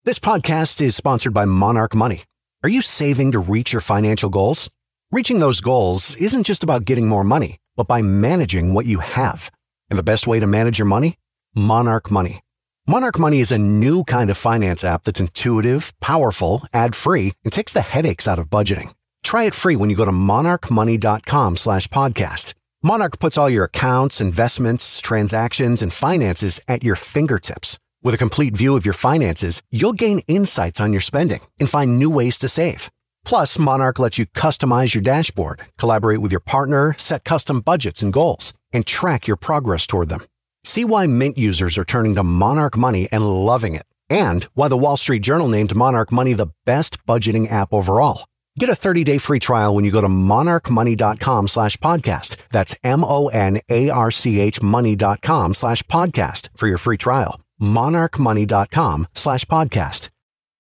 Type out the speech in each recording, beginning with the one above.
This podcast is sponsored by Monarch Money. Are you saving to reach your financial goals? Reaching those goals isn't just about getting more money, but by managing what you have. And the best way to manage your money? Monarch Money. Monarch Money is a new kind of finance app that's intuitive, powerful, ad-free, and takes the headaches out of budgeting. Try it free when you go to monarchmoney.com/podcast. Monarch puts all your accounts, investments, transactions, and finances at your fingertips. With a complete view of your finances, you'll gain insights on your spending and find new ways to save. Plus, Monarch lets you customize your dashboard, collaborate with your partner, set custom budgets and goals, and track your progress toward them. See why Mint users are turning to Monarch Money and loving it, and why the Wall Street Journal named Monarch Money the best budgeting app overall. Get a 30-day free trial when you go to monarchmoney.com/podcast. That's MONARCH money.com/podcast for your free trial. monarchmoney.com/podcast.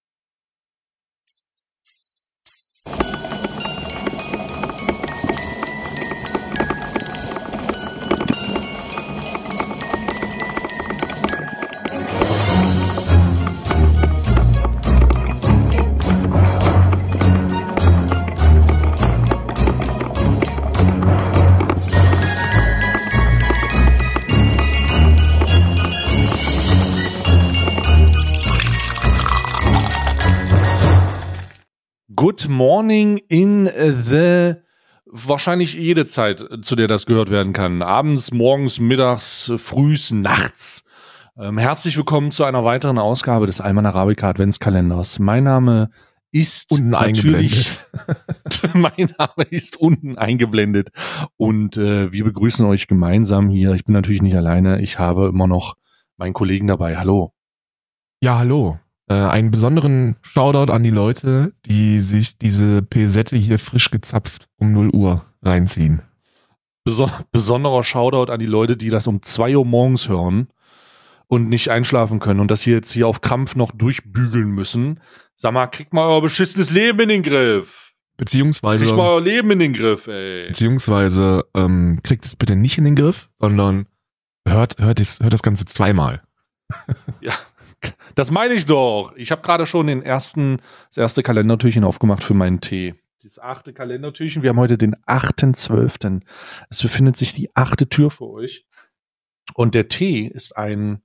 Good morning in the, wahrscheinlich jede Zeit, zu der das gehört werden kann. Abends, morgens, mittags, frühs, nachts. Herzlich willkommen zu einer weiteren Ausgabe des Alman Arabica Adventskalenders. Mein Name ist unten natürlich, mein Name ist unten eingeblendet und wir begrüßen euch gemeinsam hier. Ich bin natürlich nicht alleine, ich habe immer noch meinen Kollegen dabei. Hallo. Ja, hallo. Einen besonderen Shoutout an die Leute, die sich diese Pesette hier frisch gezapft um 0 Uhr reinziehen. Besonderer Shoutout an die Leute, die das um 2 Uhr morgens hören und nicht einschlafen können und das hier jetzt hier auf Krampf noch durchbügeln müssen. Sag mal, kriegt mal euer beschissenes Leben in den Griff. Beziehungsweise kriegt mal euer Leben in den Griff, ey. Beziehungsweise kriegt es bitte nicht in den Griff, sondern hört das Ganze zweimal. Ja. Das meine ich doch. Ich habe gerade schon das erste Kalendertürchen aufgemacht für meinen Tee. Das 8. Kalendertürchen. Wir haben heute den 8.12. Es befindet sich die 8. Tür für euch. Und der Tee ist ein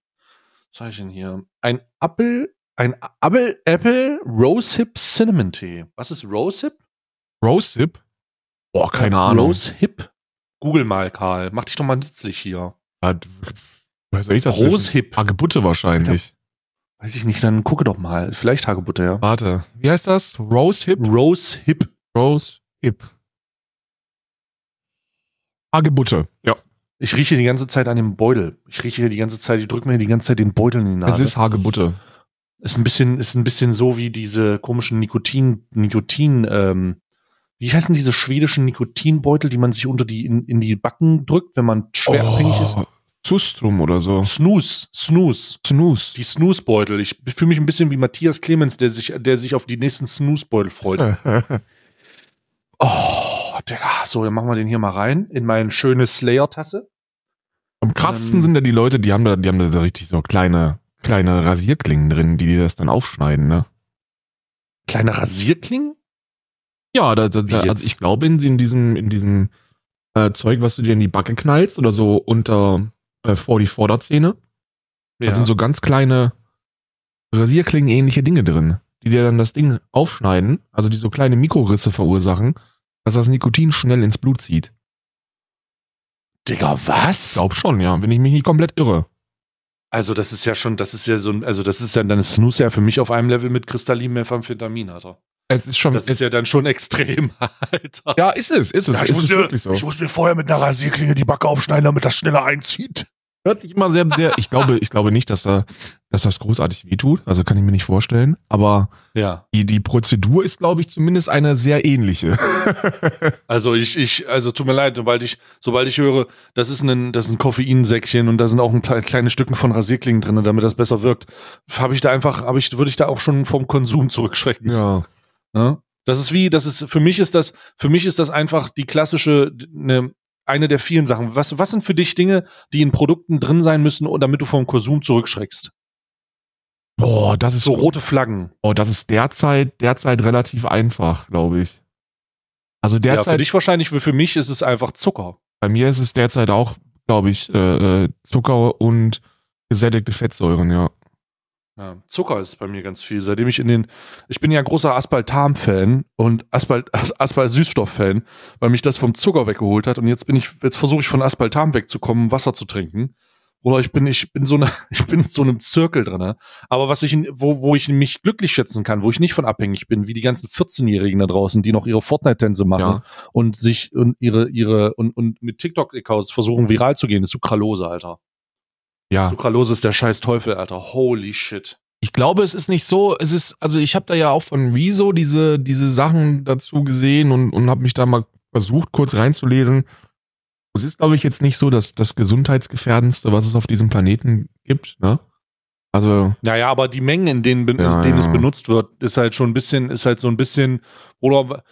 Apple Rosehip Cinnamon Tee. Was ist Rosehip? Rosehip? Boah, keine Ahnung. Rosehip? Google mal, Karl. Mach dich doch mal nützlich hier. Was soll ich das Rosehip. Hagebutte wahrscheinlich. Weiß ich nicht, dann gucke doch mal. Vielleicht Hagebutte, ja. Warte, wie heißt das? Rosehip? Rosehip. Rosehip. Hagebutte, ja. Ich rieche die ganze Zeit an dem Beutel. Ich drücke mir die ganze Zeit den Beutel in die Nase. Es ist Hagebutte. Ist ein bisschen so wie diese komischen wie heißen diese schwedischen Nikotinbeutel, die man sich in die Backen drückt, wenn man schwer abhängig ist? Zustrum oder so. Snooze. Die Snooze-Beutel. Ich fühle mich ein bisschen wie Matthias Clemens, der sich auf die nächsten Snooze-Beutel freut. Oh, Digga. So, dann machen wir den hier mal rein in meine schöne Slayer-Tasse. Am krassesten sind ja die Leute, die haben da so richtig so kleine Rasierklingen drin, die das dann aufschneiden, ne? Kleine Rasierklingen? Ja, also ich glaube in diesem Zeug, was du dir in die Backe knallst oder so vor die Vorderzähne. Ja. Da sind so ganz kleine Rasierklingen-ähnliche Dinge drin, die dir dann das Ding aufschneiden, also die so kleine Mikrorisse verursachen, dass das Nikotin schnell ins Blut zieht. Digga, was? Ich glaub schon, ja, wenn ich mich nicht komplett irre. Also dann ist Snooze ja für mich auf einem Level mit Kristallin-Methamphetamin, Alter. Das ist ja dann schon extrem, Alter. Ja, ist es. Ja, wirklich so. Ich muss mir vorher mit einer Rasierklinge die Backe aufschneiden, damit das schneller einzieht. Hört sich immer sehr, sehr, ich glaube nicht, dass das großartig wehtut. Also kann ich mir nicht vorstellen. Aber ja. Die Prozedur ist, glaube ich, zumindest eine sehr ähnliche. Also tut mir leid, sobald ich höre, das ist ein Koffeinsäckchen und da sind auch kleine Stücken von Rasierklingen drin, damit das besser wirkt, würde ich da auch schon vom Konsum zurückschrecken. Ja. Für mich ist das einfach die klassische, eine der vielen Sachen. Was sind für dich Dinge, die in Produkten drin sein müssen, damit du vom Konsum zurückschreckst? Boah, das ist so rote Flaggen. Oh, das ist derzeit relativ einfach, glaube ich. Also derzeit. Ja, für dich wahrscheinlich, für mich ist es einfach Zucker. Bei mir ist es derzeit auch, glaube ich, Zucker und gesättigte Fettsäuren, ja. Ja, Zucker ist bei mir ganz viel. Seitdem ich ich bin ja ein großer Aspartam-Fan und Aspartam-Süßstoff-Fan, weil mich das vom Zucker weggeholt hat. Und jetzt versuche ich von Aspartam wegzukommen, Wasser zu trinken. Oder ich bin in so einem Zirkel drin. Aber wo ich mich glücklich schätzen kann, wo ich nicht von abhängig bin, wie die ganzen 14-Jährigen da draußen, die noch ihre Fortnite-Tänze machen und und mit TikTok-Accounts versuchen viral zu gehen, ist Sucralose, Alter. Ja. Sucralose ist der scheiß Teufel, Alter. Holy shit. Ich glaube, es ist nicht so, also ich habe da ja auch von Rezo diese Sachen dazu gesehen und habe mich da mal versucht, kurz reinzulesen. Es ist, glaube ich, jetzt nicht so das gesundheitsgefährdendste, was es auf diesem Planeten gibt, ne? Also. Naja, aber die Mengen, in denen es benutzt wird, ist halt so ein bisschen, Bruder,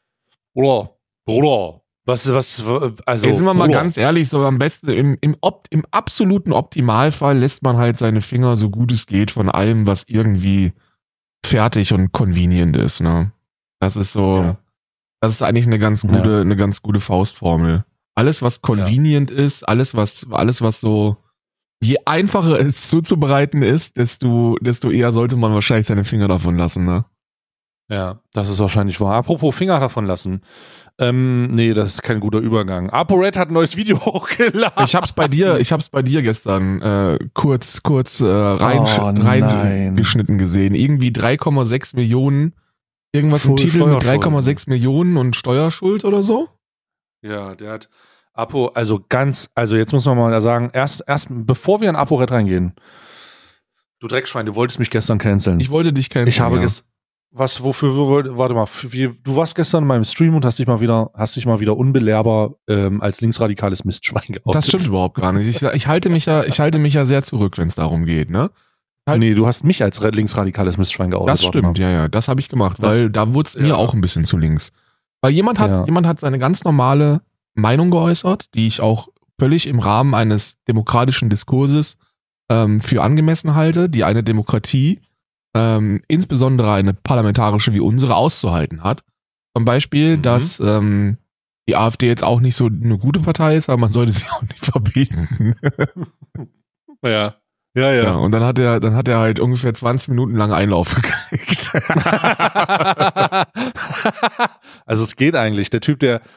also. Ey, sind wir mal ganz ehrlich, so am besten, im absoluten Optimalfall lässt man halt seine Finger so gut es geht von allem, was irgendwie fertig und convenient ist, ne? Das ist so, das ist eigentlich eine ganz gute Faustformel. Alles, was convenient ist, alles, was so, je einfacher es zuzubereiten ist, desto eher sollte man wahrscheinlich seine Finger davon lassen, ne? Ja, das ist wahrscheinlich wahr. Apropos Finger davon lassen. Nee, das ist kein guter Übergang. ApoRed hat ein neues Video hochgeladen. Ich hab's bei dir gestern kurz reingeschnitten gesehen. Irgendwie 3,6 Millionen, irgendwas im Titel mit 3,6 Millionen und Steuerschuld oder so? Ja, der hat also jetzt muss man mal sagen, erst bevor wir an ApoRed reingehen, du Dreckschwein, du wolltest mich gestern canceln. Ich wollte dich canceln. Ich habe warte mal, du warst gestern in meinem Stream und hast dich mal wieder unbelehrbar als linksradikales Mistschwein geoutet. Das stimmt überhaupt gar nicht. Ich halte mich ja sehr zurück, wenn es darum geht, ne? Nee, du hast mich als linksradikales Mistschwein geoutet. Das stimmt, ja, das habe ich gemacht, weil da wurde es mir auch ein bisschen zu links. Weil jemand hat seine ganz normale Meinung geäußert, die ich auch völlig im Rahmen eines demokratischen Diskurses für angemessen halte, die eine Demokratie, insbesondere eine parlamentarische wie unsere, auszuhalten hat. Zum Beispiel, dass die AfD jetzt auch nicht so eine gute Partei ist, aber man sollte sie auch nicht verbieten. Ja. Und dann hat er halt ungefähr 20 Minuten lang Einlauf gekriegt. Also es geht eigentlich. Der Typ, der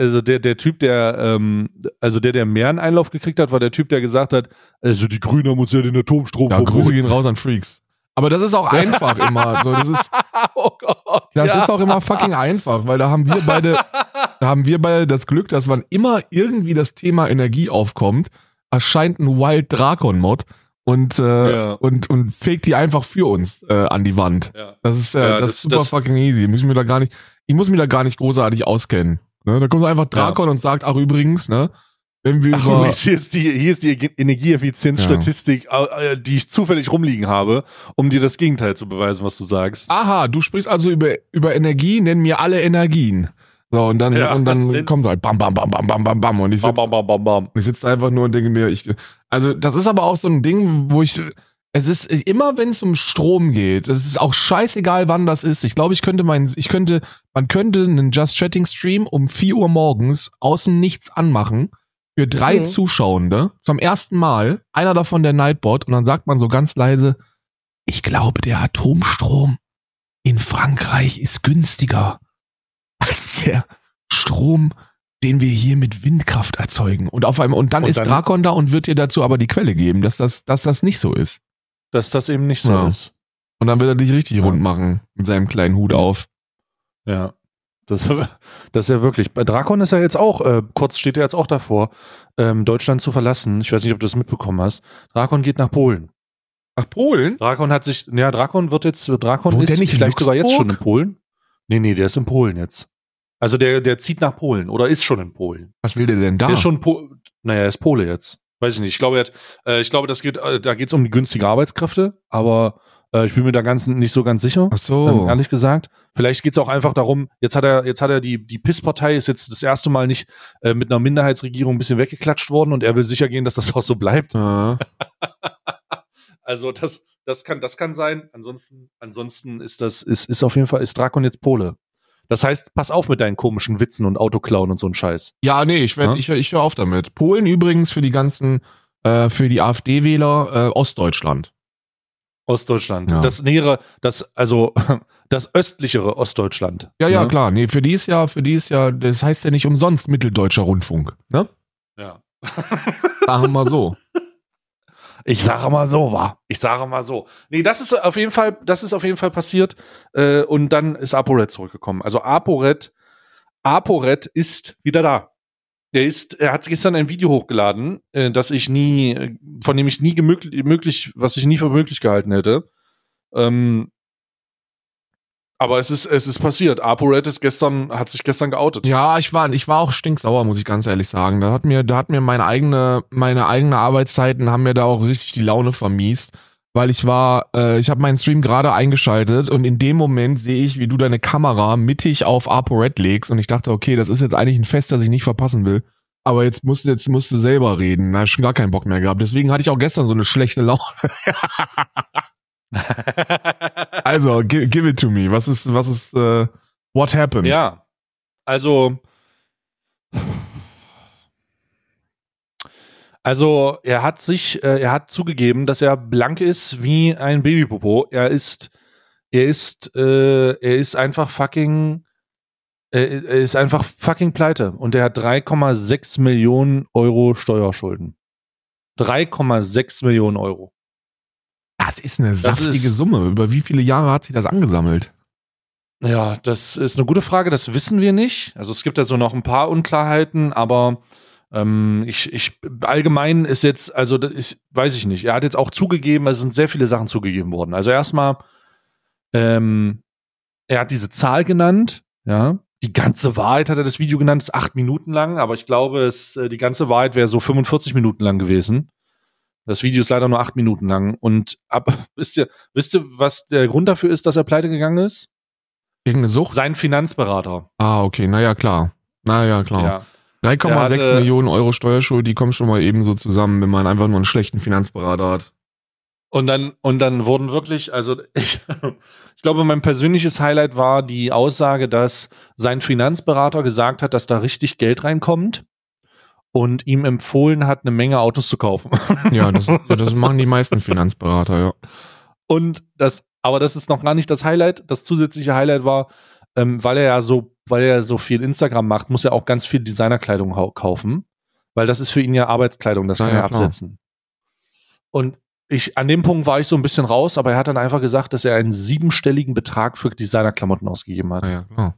mehr einen Einlauf gekriegt hat, war der Typ, der gesagt hat, also die Grünen haben uns ja den Atomstrom verboten. Grüße gehen raus an Freaks. Aber das ist auch einfach immer. So, oh Gott. Das ist auch immer fucking einfach, weil da haben wir beide das Glück, dass wann immer irgendwie das Thema Energie aufkommt, erscheint ein Wild Drakon Mod und fegt die einfach für uns an die Wand. Ja. Das ist super fucking easy. Ich muss mich da gar nicht großartig auskennen. Ne? Da kommt einfach Drakon und sagt, ach übrigens, ne? Wenn wir hier ist die Energieeffizienzstatistik, die ich zufällig rumliegen habe, um dir das Gegenteil zu beweisen, was du sagst. Aha, du sprichst also über Energie, nenn mir alle Energien. So, und dann kommt halt bam, bam, bam, bam, bam, bam, bam. Und ich sitze einfach nur und denke mir, also das ist aber auch so ein Ding, es ist immer, wenn es um Strom geht, es ist auch scheißegal, wann das ist. Ich glaube, man könnte einen Just Chatting Stream um 4 Uhr morgens aus dem Nichts anmachen, für 3 Zuschauende, zum ersten Mal, einer davon der Nightbot, und dann sagt man so ganz leise, ich glaube, der Atomstrom in Frankreich ist günstiger als der Strom, den wir hier mit Windkraft erzeugen. Und dann ist Drakon da und wird dir dazu aber die Quelle geben, dass das nicht so ist. Dass das eben nicht so ist. Und dann wird er dich richtig rund machen mit seinem kleinen Hut auf. Ja. Das ist ja wirklich. Bei Drakon ist er jetzt auch, kurz steht er jetzt auch davor, Deutschland zu verlassen. Ich weiß nicht, ob du das mitbekommen hast. Drakon geht nach Polen. Nach Polen? Drakon ist nicht vielleicht sogar jetzt schon in Polen. Nee, der ist in Polen jetzt. Also der zieht nach Polen oder ist schon in Polen. Was will der denn da? Der ist schon er ist Pole jetzt. Weiß ich nicht. Ich glaube, da geht's um die günstige Arbeitskräfte, aber ich bin mir da nicht so ganz sicher. Ach so. Ehrlich gesagt. Vielleicht geht's auch einfach darum, jetzt hat er die PIS-Partei ist jetzt das erste Mal nicht mit einer Minderheitsregierung ein bisschen weggeklatscht worden und er will sicher gehen, dass das auch so bleibt. Ja. Also Das kann sein. Ansonsten ist auf jeden Fall, ist Drakon jetzt Pole. Das heißt, pass auf mit deinen komischen Witzen und Autoklauen und so ein Scheiß. Ja, nee, ich höre auf damit. Polen übrigens für die AfD-Wähler, Ostdeutschland. Ostdeutschland. Ja. Das östlichere Ostdeutschland. Ja, klar. Nee, für die ist ja, das heißt ja nicht umsonst Mitteldeutscher Rundfunk, ne? Ja. Sagen wir so. Ich sage mal so. Nee, das ist auf jeden Fall passiert. Und dann ist ApoRed zurückgekommen. Also ApoRed ist wieder da. Er hat gestern ein Video hochgeladen, was ich nie für möglich gehalten hätte. Aber es ist passiert. ApoRed hat sich gestern geoutet. Ja, ich war auch stinksauer, muss ich ganz ehrlich sagen. Da hat mir meine eigene Arbeitszeiten haben mir da auch richtig die Laune vermiest, weil ich habe meinen Stream gerade eingeschaltet und in dem Moment sehe ich, wie du deine Kamera mittig auf ApoRed legst und ich dachte, okay, das ist jetzt eigentlich ein Fest, das ich nicht verpassen will. Aber jetzt musst du selber reden. Da hab ich schon gar keinen Bock mehr gehabt. Deswegen hatte ich auch gestern so eine schlechte Laune. Also, give it to me. Was ist, what happened? Ja, also er hat zugegeben, dass er blank ist wie ein Babypopo. Er ist einfach fucking pleite und er hat 3,6 Millionen Euro Steuerschulden. 3,6 Millionen Euro. Das ist eine saftige Summe. Über wie viele Jahre hat sich das angesammelt? Ja, das ist eine gute Frage. Das wissen wir nicht. Also es gibt da so noch ein paar Unklarheiten, aber allgemein ist jetzt, also weiß ich nicht. Er hat jetzt auch zugegeben, es sind sehr viele Sachen zugegeben worden. Also erstmal, er hat diese Zahl genannt, ja. Die ganze Wahrheit hat er das Video genannt, ist 8 Minuten lang, aber ich glaube, die ganze Wahrheit wäre so 45 Minuten lang gewesen. Das Video ist leider nur 8 Minuten lang. Und wisst ihr, was der Grund dafür ist, dass er pleite gegangen ist? Irgendeine Sucht? Sein Finanzberater. Ah, okay, naja, klar. Ja. 3,6 Millionen Euro Steuerschuld, die kommen schon mal eben so zusammen, wenn man einfach nur einen schlechten Finanzberater hat. Und dann wurden wirklich, also ich glaube, mein persönliches Highlight war die Aussage, dass sein Finanzberater gesagt hat, dass da richtig Geld reinkommt und ihm empfohlen hat, eine Menge Autos zu kaufen. Ja, das machen die meisten Finanzberater, ja. Aber das ist noch gar nicht das Highlight. Das zusätzliche Highlight war, weil er so viel Instagram macht, muss er auch ganz viel Designerkleidung kaufen, weil das ist für ihn ja Arbeitskleidung, das kann er absetzen. Und an dem Punkt war ich so ein bisschen raus, aber er hat dann einfach gesagt, dass er einen 7-stelligen Betrag für Designerklamotten ausgegeben hat. Ja, klar.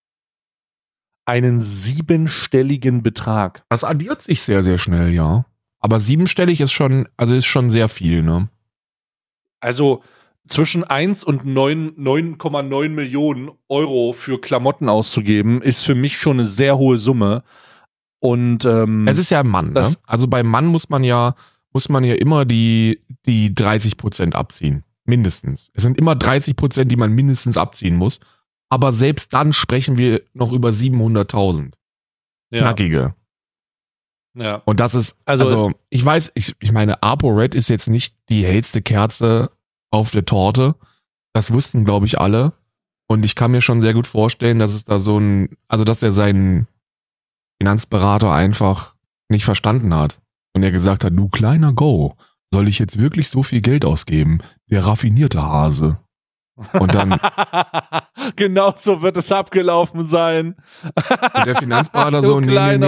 Einen 7-stelligen Betrag. Das addiert sich sehr, sehr schnell, ja. Aber 7-stellig ist schon sehr viel, ne? Also zwischen 1 und 9,9 Millionen Euro für Klamotten auszugeben, ist für mich schon eine sehr hohe Summe. Und es ist ja ein Mann, ne? Also beim Mann muss man ja immer die 30% abziehen. Mindestens. Es sind immer 30%, die man mindestens abziehen muss. Aber selbst dann sprechen wir noch über 700.000. Ja. Knackige. Ja. Und das ist, also ich weiß, ich meine, ApoRed ist jetzt nicht die hellste Kerze auf der Torte. Das wussten, glaube ich, alle. Und ich kann mir schon sehr gut vorstellen, dass es da dass er seinen Finanzberater einfach nicht verstanden hat. Und er gesagt hat, du kleiner Go, soll ich jetzt wirklich so viel Geld ausgeben? Der raffinierte Hase. Und dann genau so wird es abgelaufen sein. Und der Finanzberater so,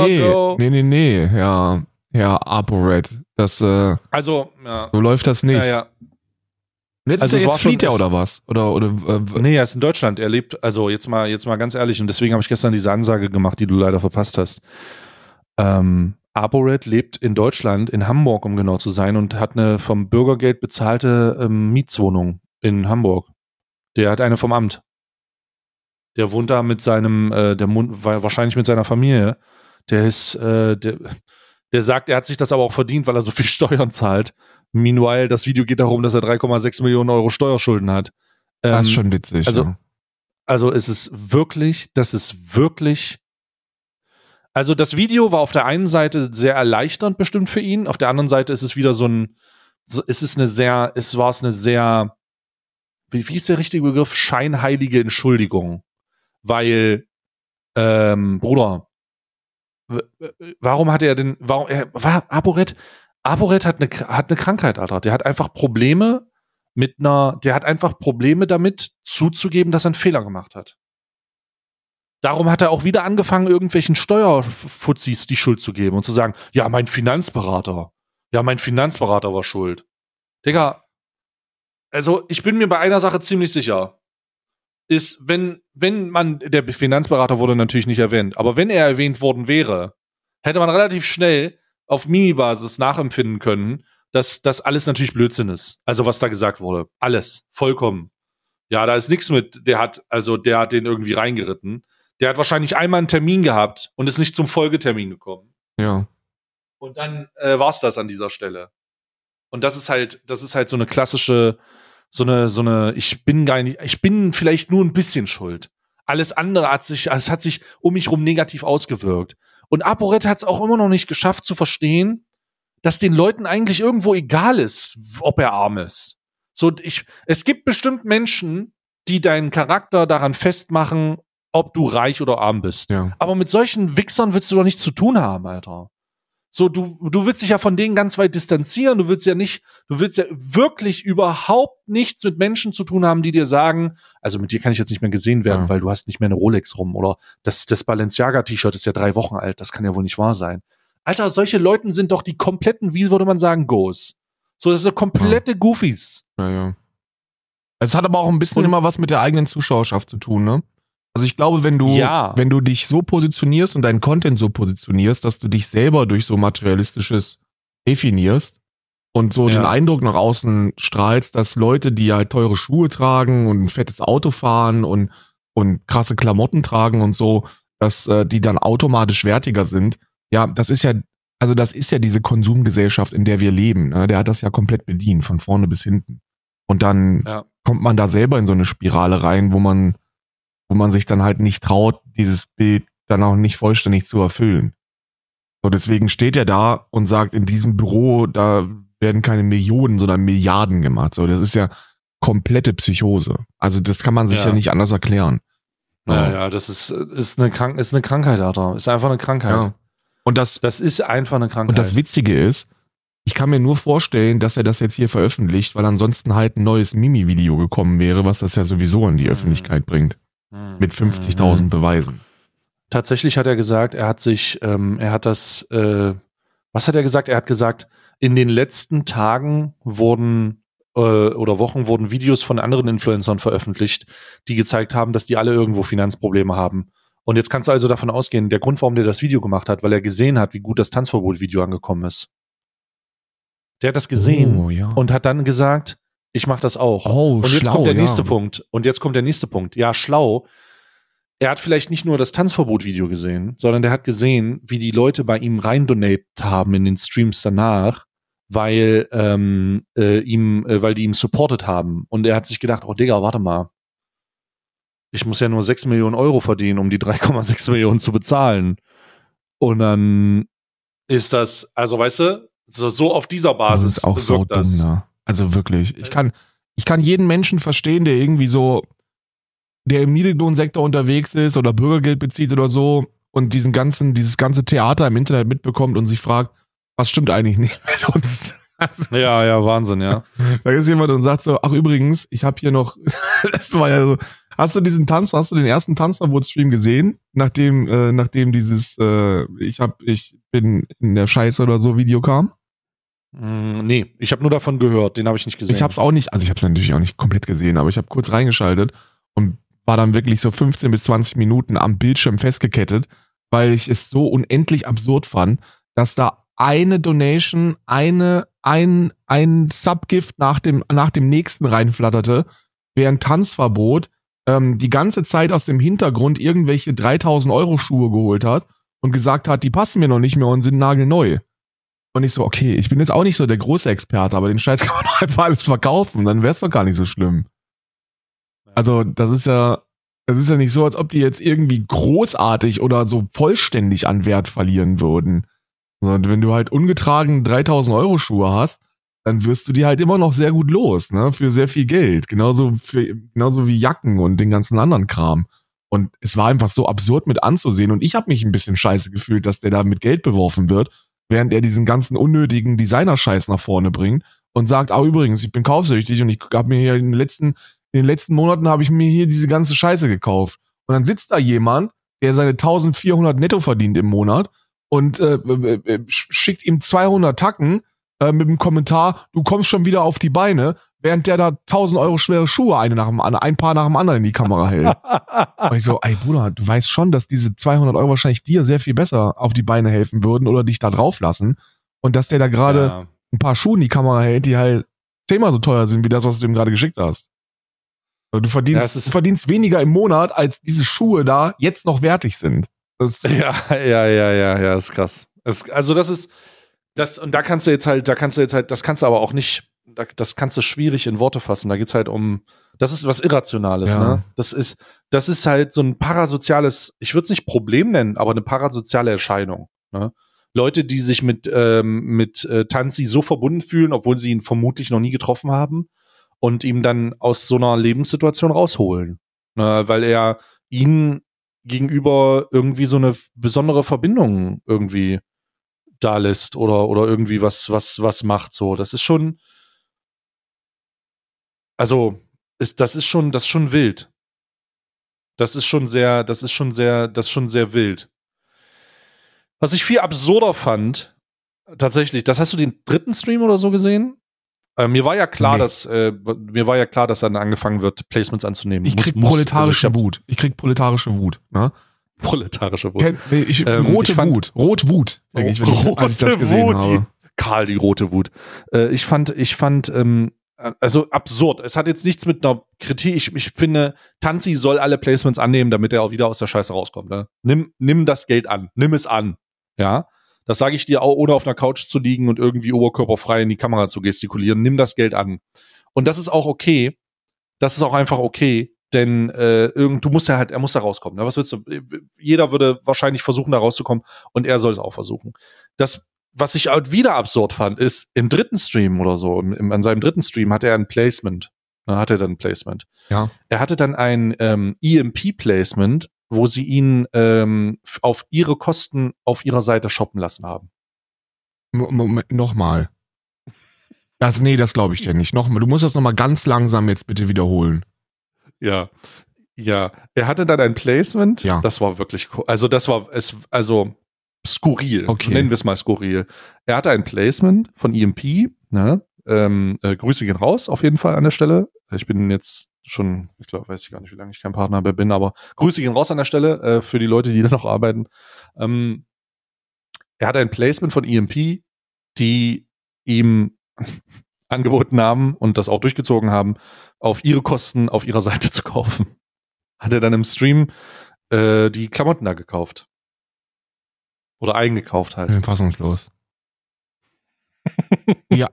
nee, Herr ApoRed, das so läuft das nicht. Ja. Jetzt flieht er oder was? Nee, er ist in Deutschland. Er lebt, also jetzt mal ganz ehrlich, und deswegen habe ich gestern diese Ansage gemacht, die du leider verpasst hast. ApoRed lebt in Deutschland, in Hamburg, um genau zu sein, und hat eine vom Bürgergeld bezahlte Mietswohnung in Hamburg. Der hat eine vom Amt. Der wohnt da mit wahrscheinlich mit seiner Familie. Der sagt, er hat sich das aber auch verdient, weil er so viel Steuern zahlt. Meanwhile, das Video geht darum, dass er 3,6 Millionen Euro Steuerschulden hat. Das ist schon witzig. Also das ist wirklich, also das Video war auf der einen Seite sehr erleichternd bestimmt für ihn, auf der anderen Seite ist es wieder so ein war es eine sehr, wie ist der richtige Begriff? Scheinheilige Entschuldigung. Weil, Bruder, warum hat er denn, ApoRed hat eine Krankheit, Alter. Der hat einfach Probleme damit zuzugeben, dass er einen Fehler gemacht hat. Darum hat er auch wieder angefangen, irgendwelchen Steuerfuzis die Schuld zu geben und zu sagen, ja, mein Finanzberater war schuld. Digga, also ich bin mir bei einer Sache ziemlich sicher, ist, wenn der Finanzberater wurde natürlich nicht erwähnt, aber wenn er erwähnt worden wäre, hätte man relativ schnell auf Mimi-Basis nachempfinden können, dass das alles natürlich Blödsinn ist. Also was da gesagt wurde. Alles. Vollkommen. Ja, da ist nichts mit, der hat den irgendwie reingeritten. Der hat wahrscheinlich einmal einen Termin gehabt und ist nicht zum Folgetermin gekommen. Ja. Und dann war's das an dieser Stelle. Und das ist halt so eine klassische, ich bin vielleicht nur ein bisschen schuld. Alles andere hat sich um mich rum negativ ausgewirkt. Und ApoRed hat es auch immer noch nicht geschafft zu verstehen, dass den Leuten eigentlich irgendwo egal ist, ob er arm ist. Es gibt bestimmt Menschen, die deinen Charakter daran festmachen, ob du reich oder arm bist. Ja. Aber mit solchen Wichsern willst du doch nichts zu tun haben, Alter. So, du willst dich ja von denen ganz weit distanzieren, du willst ja wirklich überhaupt nichts mit Menschen zu tun haben, die dir sagen, also mit dir kann ich jetzt nicht mehr gesehen werden, weil du hast nicht mehr eine Rolex rum, oder das Balenciaga-T-Shirt ist ja 3 Wochen alt, das kann ja wohl nicht wahr sein. Alter, solche Leute sind doch die kompletten, wie würde man sagen, Goes. So, das sind komplette Goofies. Ja. Es hat aber auch ein bisschen immer was mit der eigenen Zuschauerschaft zu tun, ne? Also ich glaube, wenn du dich so positionierst und deinen Content so positionierst, dass du dich selber durch so Materialistisches definierst und so den Eindruck nach außen strahlst, dass Leute, die halt teure Schuhe tragen und ein fettes Auto fahren und krasse Klamotten tragen und so, dass die dann automatisch wertiger sind. Ja, das ist ja diese Konsumgesellschaft, in der wir leben. Ne? Der hat das ja komplett bedient, von vorne bis hinten. Und dann kommt man da selber in so eine Spirale rein, wo man sich dann halt nicht traut, dieses Bild dann auch nicht vollständig zu erfüllen. So, deswegen steht er da und sagt, in diesem Büro, da werden keine Millionen, sondern Milliarden gemacht. So, das ist ja komplette Psychose. Also das kann man sich ja nicht anders erklären. Ja, das ist eine Krankheit, Alter. Ist einfach eine Krankheit. Ja. Und das ist einfach eine Krankheit. Und das Witzige ist, ich kann mir nur vorstellen, dass er das jetzt hier veröffentlicht, weil ansonsten halt ein neues Mimi-Video gekommen wäre, was das ja sowieso in die Öffentlichkeit bringt. Mit 50.000 Beweisen. Tatsächlich hat er gesagt, was hat er gesagt? Er hat gesagt, in den letzten Tagen oder Wochen wurden Videos von anderen Influencern veröffentlicht, die gezeigt haben, dass die alle irgendwo Finanzprobleme haben. Und jetzt kannst du also davon ausgehen, der Grund, warum der das Video gemacht hat, weil er gesehen hat, wie gut das Tanzverbot-Video angekommen ist. Der hat das gesehen und hat dann gesagt, ich mach das auch. Und jetzt kommt der nächste Punkt. Und jetzt kommt der nächste Punkt. Ja, schlau. Er hat vielleicht nicht nur das Tanzverbot-Video gesehen, sondern der hat gesehen, wie die Leute bei ihm reindonate haben in den Streams danach, weil die ihm supported haben. Und er hat sich gedacht, oh Digga, warte mal. Ich muss ja nur 6 Millionen Euro verdienen, um die 3,6 Millionen zu bezahlen. Und dann ist das, also weißt du, so auf dieser Basis das ist auch so dumm, ne? Also wirklich, ich kann jeden Menschen verstehen, der irgendwie so, der im Niedriglohnsektor unterwegs ist oder Bürgergeld bezieht oder so und dieses ganze Theater im Internet mitbekommt und sich fragt, was stimmt eigentlich nicht mit uns? Also, ja, Wahnsinn, ja. Da ist jemand und sagt so, ach übrigens, ich habe hier noch, das war ja so, hast du den ersten Tanzverbot-Stream gesehen, nachdem dieses ich bin in der Scheiße oder so Video kam? Nee, ich habe nur davon gehört, den habe ich nicht gesehen. Ich habe es natürlich auch nicht komplett gesehen, aber ich habe kurz reingeschaltet und war dann wirklich so 15 bis 20 Minuten am Bildschirm festgekettet, weil ich es so unendlich absurd fand, dass da eine Donation, ein Subgift nach dem nächsten reinflatterte, während Tanzverbot die ganze Zeit aus dem Hintergrund irgendwelche 3.000 Euro Schuhe geholt hat und gesagt hat, die passen mir noch nicht mehr und sind nagelneu. Und ich so, okay, ich bin jetzt auch nicht so der große Experte, aber den Scheiß kann man doch einfach alles verkaufen, dann wär's doch gar nicht so schlimm. Also, das ist ja nicht so, als ob die jetzt irgendwie großartig oder so vollständig an Wert verlieren würden. Und wenn du halt ungetragen 3.000 Euro Schuhe hast, dann wirst du die halt immer noch sehr gut los, ne? Für sehr viel Geld. Genauso wie Jacken und den ganzen anderen Kram. Und es war einfach so absurd mit anzusehen. Und ich habe mich ein bisschen scheiße gefühlt, dass der da mit Geld beworfen wird, während er diesen ganzen unnötigen Designer-Scheiß nach vorne bringt und sagt, übrigens, ich bin kaufsüchtig und ich habe mir hier in den letzten Monaten habe ich mir hier diese ganze Scheiße gekauft. Und dann sitzt da jemand, der seine 1400 netto verdient im Monat und schickt ihm 200 Tacken mit dem Kommentar, du kommst schon wieder auf die Beine, während der da 1000 Euro schwere Schuhe ein Paar nach dem anderen in die Kamera hält. Und ich so, ey Bruder, du weißt schon, dass diese 200 Euro wahrscheinlich dir sehr viel besser auf die Beine helfen würden oder dich da drauf lassen. Und dass der da gerade ein paar Schuhe in die Kamera hält, die halt 10-mal so teuer sind, wie das, was du ihm gerade geschickt hast. Du verdienst weniger im Monat, als diese Schuhe da jetzt noch wertig sind. Ja, ist krass. Und da kannst du das kannst du aber auch nicht, das kannst du schwierig in Worte fassen. Da geht's halt das ist was Irrationales, ne? Das ist halt so ein parasoziales, ich würde es nicht Problem nennen, aber eine parasoziale Erscheinung, ne? Leute, die sich mit Tanzi so verbunden fühlen, obwohl sie ihn vermutlich noch nie getroffen haben und ihm dann aus so einer Lebenssituation rausholen, ne? Weil er ihnen gegenüber irgendwie so eine besondere Verbindung irgendwie da lässt oder irgendwie was macht so. Das ist schon, also das ist schon wild. Das ist schon sehr wild. Was ich viel absurder fand, tatsächlich, das hast du den 3. Stream oder so gesehen? Mir war ja klar, dass dann angefangen wird, Placements anzunehmen. Ich krieg proletarische Wut. Ne? Proletarische Wut. Rotwut. Rote Wut. Karl, die rote Wut. Ich fand, also absurd. Es hat jetzt nichts mit einer Kritik. Ich finde, Tanzi soll alle Placements annehmen, damit er auch wieder aus der Scheiße rauskommt. Ne? Nimm das Geld an. Nimm es an. Ja. Das sage ich dir auch, ohne auf einer Couch zu liegen und irgendwie oberkörperfrei in die Kamera zu gestikulieren. Nimm das Geld an. Und das ist auch okay. Das ist auch einfach okay. Denn er muss da rauskommen. Ne? Was willst du? Jeder würde wahrscheinlich versuchen, da rauszukommen und er soll es auch versuchen. Das, was ich halt wieder absurd fand, ist, im 3. Stream oder so, an seinem 3. Stream hatte er ein Placement. Ja. Er hatte dann ein EMP-Placement, wo sie ihn auf ihre Kosten auf ihrer Seite shoppen lassen haben. Moment, nochmal. Das glaube ich dir nicht. Nochmal, du musst das nochmal ganz langsam jetzt bitte wiederholen. Ja. Er hatte dann ein Placement. Ja. Das war wirklich, skurril. Okay. Nennen wir es mal skurril. Er hatte ein Placement von EMP, ne? Grüße gehen raus, auf jeden Fall an der Stelle. Ich bin jetzt schon, weiß ich gar nicht, wie lange ich kein Partner mehr bin, aber Grüße gehen raus an der Stelle für die Leute, die da noch arbeiten. Er hatte ein Placement von EMP, die ihm angeboten haben und das auch durchgezogen haben, auf ihre Kosten auf ihrer Seite zu kaufen. Hat er dann im Stream die Klamotten da gekauft. Oder eingekauft halt. Ich bin fassungslos. Ja.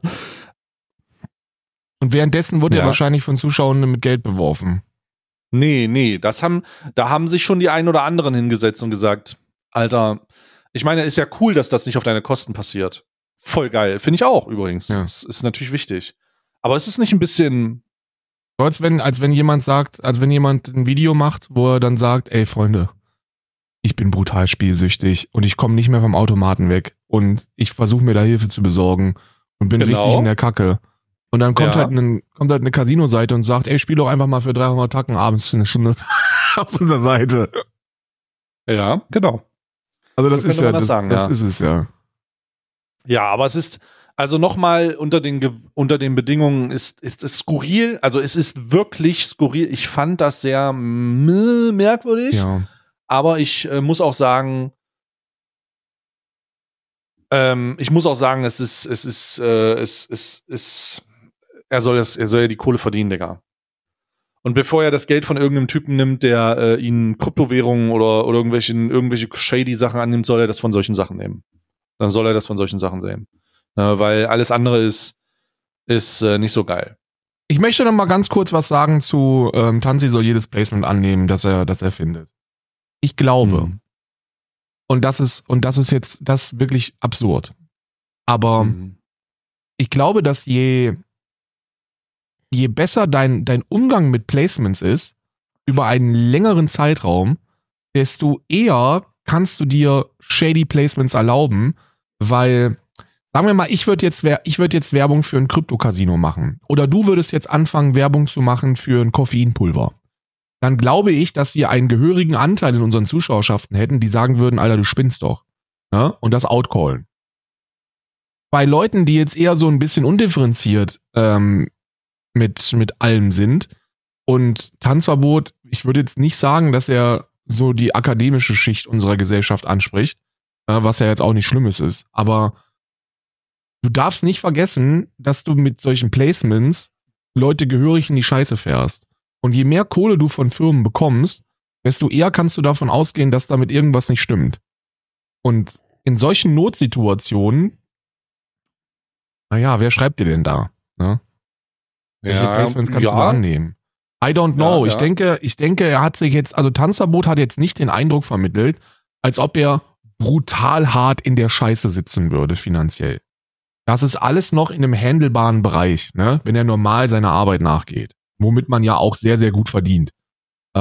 Und währenddessen wurde er wahrscheinlich von Zuschauern mit Geld beworfen. Nee, da haben sich schon die einen oder anderen hingesetzt und gesagt, Alter, ich meine, ist ja cool, dass das nicht auf deine Kosten passiert. Voll geil. Finde ich auch übrigens. Ja. Das ist natürlich wichtig. Aber es ist nicht ein bisschen... Als wenn jemand ein Video macht, wo er dann sagt, ey Freunde, ich bin brutal spielsüchtig und ich komme nicht mehr vom Automaten weg und ich versuche mir da Hilfe zu besorgen und bin richtig in der Kacke. Und dann kommt halt eine Casino-Seite und sagt, ey, spiel doch einfach mal für 300 Tacken abends eine Stunde auf unserer Seite. Ja, genau. Also das ist es ja. Ja, aber es ist, also nochmal unter den Bedingungen ist es skurril, also es ist wirklich skurril. Ich fand das sehr merkwürdig, aber ich muss auch sagen, er soll ja die Kohle verdienen, Digga. Und bevor er das Geld von irgendeinem Typen nimmt, der ihn Kryptowährungen oder irgendwelche shady Sachen annimmt, soll er das von solchen Sachen nehmen. Dann soll er das von solchen Sachen nehmen. Weil alles andere ist nicht so geil. Ich möchte noch mal ganz kurz was sagen zu Tanzi soll jedes Placement annehmen, das er findet. Ich glaube, und das ist jetzt das wirklich absurd. Aber ich glaube, dass je besser dein Umgang mit Placements ist, über einen längeren Zeitraum, desto eher kannst du dir shady Placements erlauben, weil, sagen wir mal, ich würde jetzt Werbung für ein Krypto-Casino machen oder du würdest jetzt anfangen, Werbung zu machen für ein Koffeinpulver. Dann glaube ich, dass wir einen gehörigen Anteil in unseren Zuschauerschaften hätten, die sagen würden, Alter, du spinnst doch. Ja? Und das outcallen. Bei Leuten, die jetzt eher so ein bisschen undifferenziert mit allem sind und Tanzverbot, ich würde jetzt nicht sagen, dass er so die akademische Schicht unserer Gesellschaft anspricht, was ja jetzt auch nicht Schlimmes ist, aber du darfst nicht vergessen, dass du mit solchen Placements Leute gehörig in die Scheiße fährst. Und je mehr Kohle du von Firmen bekommst, desto eher kannst du davon ausgehen, dass damit irgendwas nicht stimmt. Und in solchen Notsituationen, naja, wer schreibt dir denn da? Ne? Welche Placements kannst du da annehmen? I don't know. Ja. Ich denke, er hat sich jetzt, also Tanzverbot hat jetzt nicht den Eindruck vermittelt, als ob er brutal hart in der Scheiße sitzen würde, finanziell. Das ist alles noch in einem handelbaren Bereich, ne? Wenn er normal seiner Arbeit nachgeht. Womit man ja auch sehr, sehr gut verdient. I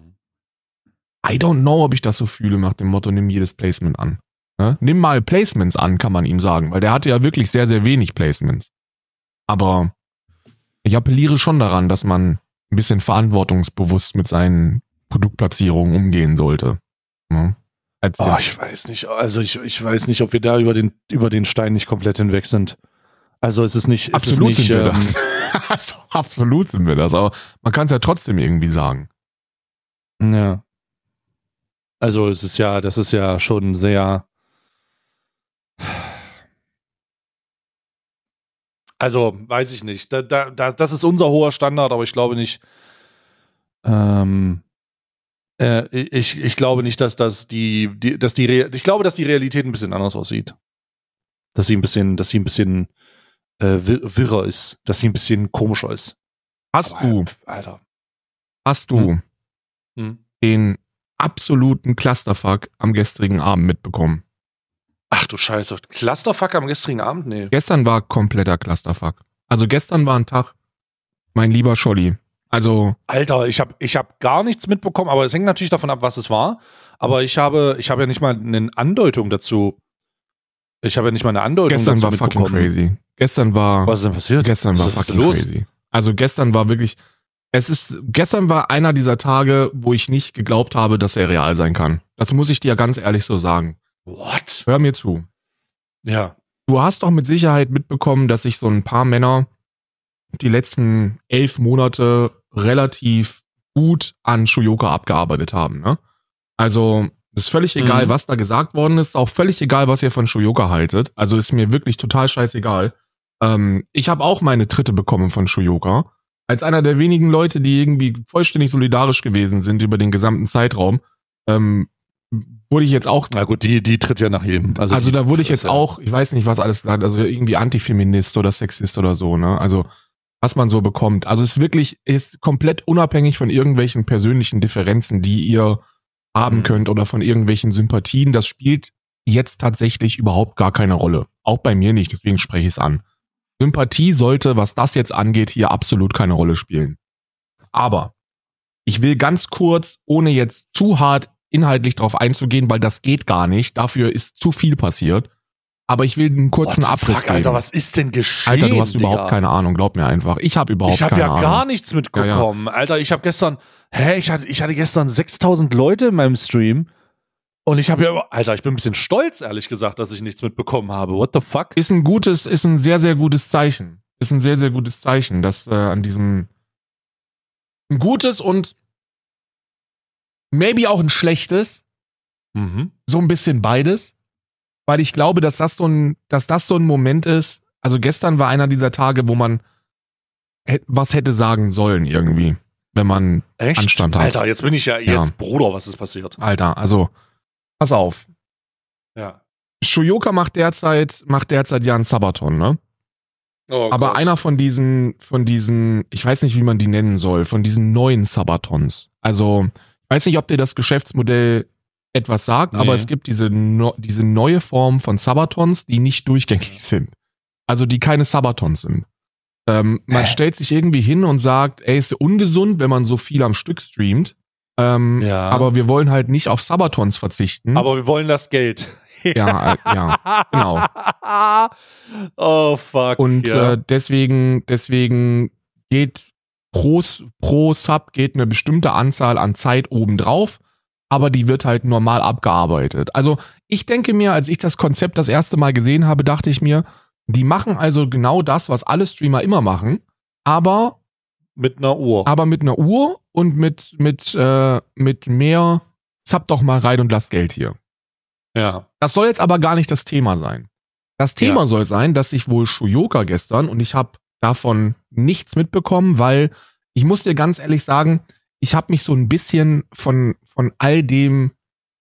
don't know, ob ich das so fühle nach dem Motto, nimm jedes Placement an. Ne? Nimm mal Placements an, kann man ihm sagen, weil der hatte ja wirklich sehr, sehr wenig Placements. Aber ich appelliere schon daran, dass man ein bisschen verantwortungsbewusst mit seinen Produktplatzierungen umgehen sollte. Ne? Ich weiß nicht, also ich weiß nicht, ob wir da über den Stein nicht komplett hinweg sind. Also es ist nicht... Absolut sind wir das. Also, absolut sind wir das, aber man kann es ja trotzdem irgendwie sagen. Ja. Also das ist ja schon sehr... Also, weiß ich nicht. Das ist unser hoher Standard, aber ich glaube nicht... Ich glaube nicht, dass die Realität ein bisschen anders aussieht. Dass sie ein bisschen wirrer ist, dass sie ein bisschen komischer ist. Hast du den absoluten Clusterfuck am gestrigen Abend mitbekommen? Ach du Scheiße, Clusterfuck am gestrigen Abend? Nee. Gestern war kompletter Clusterfuck. Also gestern war ein Tag, mein lieber Scholli. Also Alter, ich hab gar nichts mitbekommen, aber es hängt natürlich davon ab, was es war. Aber ich habe ja nicht mal eine Andeutung dazu. Gestern war fucking crazy. Was ist denn passiert? Gestern war fucking crazy. Also gestern war wirklich, gestern war einer dieser Tage, wo ich nicht geglaubt habe, dass er real sein kann. Das muss ich dir ganz ehrlich so sagen. What? Hör mir zu. Ja. Du hast doch mit Sicherheit mitbekommen, dass sich so ein paar Männer die letzten 11 Monate relativ gut an Shoyoka abgearbeitet haben, ne? Also, ist völlig egal, was da gesagt worden ist, auch völlig egal, was ihr von Shoyoka haltet. Also ist mir wirklich total scheißegal. Ich habe auch meine Tritte bekommen von Shoyoka. Als einer der wenigen Leute, die irgendwie vollständig solidarisch gewesen sind über den gesamten Zeitraum, wurde ich jetzt auch... Na gut, die tritt ja nach jedem. Also da wurde ich jetzt auch, ich weiß nicht, was alles gesagt, also irgendwie Antifeminist oder Sexist oder so, ne? Also was man so bekommt. Also es ist komplett unabhängig von irgendwelchen persönlichen Differenzen, die ihr haben könnt oder von irgendwelchen Sympathien. Das spielt jetzt tatsächlich überhaupt gar keine Rolle. Auch bei mir nicht, deswegen spreche ich es an. Sympathie sollte, was das jetzt angeht, hier absolut keine Rolle spielen. Aber ich will ganz kurz, ohne jetzt zu hart inhaltlich drauf einzugehen, weil das geht gar nicht, dafür ist zu viel passiert. Aber ich will einen kurzen Abriss geben. Alter, was ist denn geschehen? Alter, du hast überhaupt keine Ahnung, glaub mir einfach. Ich habe keine Ahnung. Ich habe ja gar nichts mitbekommen. Ja. Alter, ich habe gestern, ich hatte gestern 6000 Leute in meinem Stream und ich bin ein bisschen stolz, ehrlich gesagt, dass ich nichts mitbekommen habe. What the fuck? Ist ein sehr, sehr gutes Zeichen. Ist ein sehr, sehr gutes Zeichen, dass an diesem ein gutes und maybe auch ein schlechtes, so ein bisschen beides. Weil ich glaube, dass das so ein Moment ist. Also gestern war einer dieser Tage, wo man was hätte sagen sollen irgendwie, wenn man Anstand hat. Alter, jetzt bin ich jetzt Bruder, was ist passiert? Alter, also pass auf. Ja. Shoyoka macht derzeit ja einen Sabaton, ne? Oh, aber Gott. einer von diesen, ich weiß nicht, wie man die nennen soll, von diesen neuen Sabatons. Also, ich weiß nicht, ob dir das Geschäftsmodell etwas sagt, aber es gibt diese neue Form von Sabatons, die nicht durchgängig sind. Also die keine Sabatons sind. Man stellt sich irgendwie hin und sagt, ey, ist ungesund, wenn man so viel am Stück streamt. Aber wir wollen halt nicht auf Sabatons verzichten. Aber wir wollen das Geld. Ja, genau. Oh, fuck. Und deswegen geht pro Sub geht eine bestimmte Anzahl an Zeit obendrauf, aber die wird halt normal abgearbeitet. Also ich denke mir, als ich das Konzept das erste Mal gesehen habe, dachte ich mir, die machen also genau das, was alle Streamer immer machen, aber mit einer Uhr. Aber mit einer Uhr und mit mehr Sub doch mal rein und lass Geld hier. Ja. Das soll jetzt aber gar nicht das Thema sein. Das Thema soll sein, dass sich wohl Shuyoka gestern, und ich habe davon nichts mitbekommen, weil ich muss dir ganz ehrlich sagen, ich habe mich so ein bisschen von all dem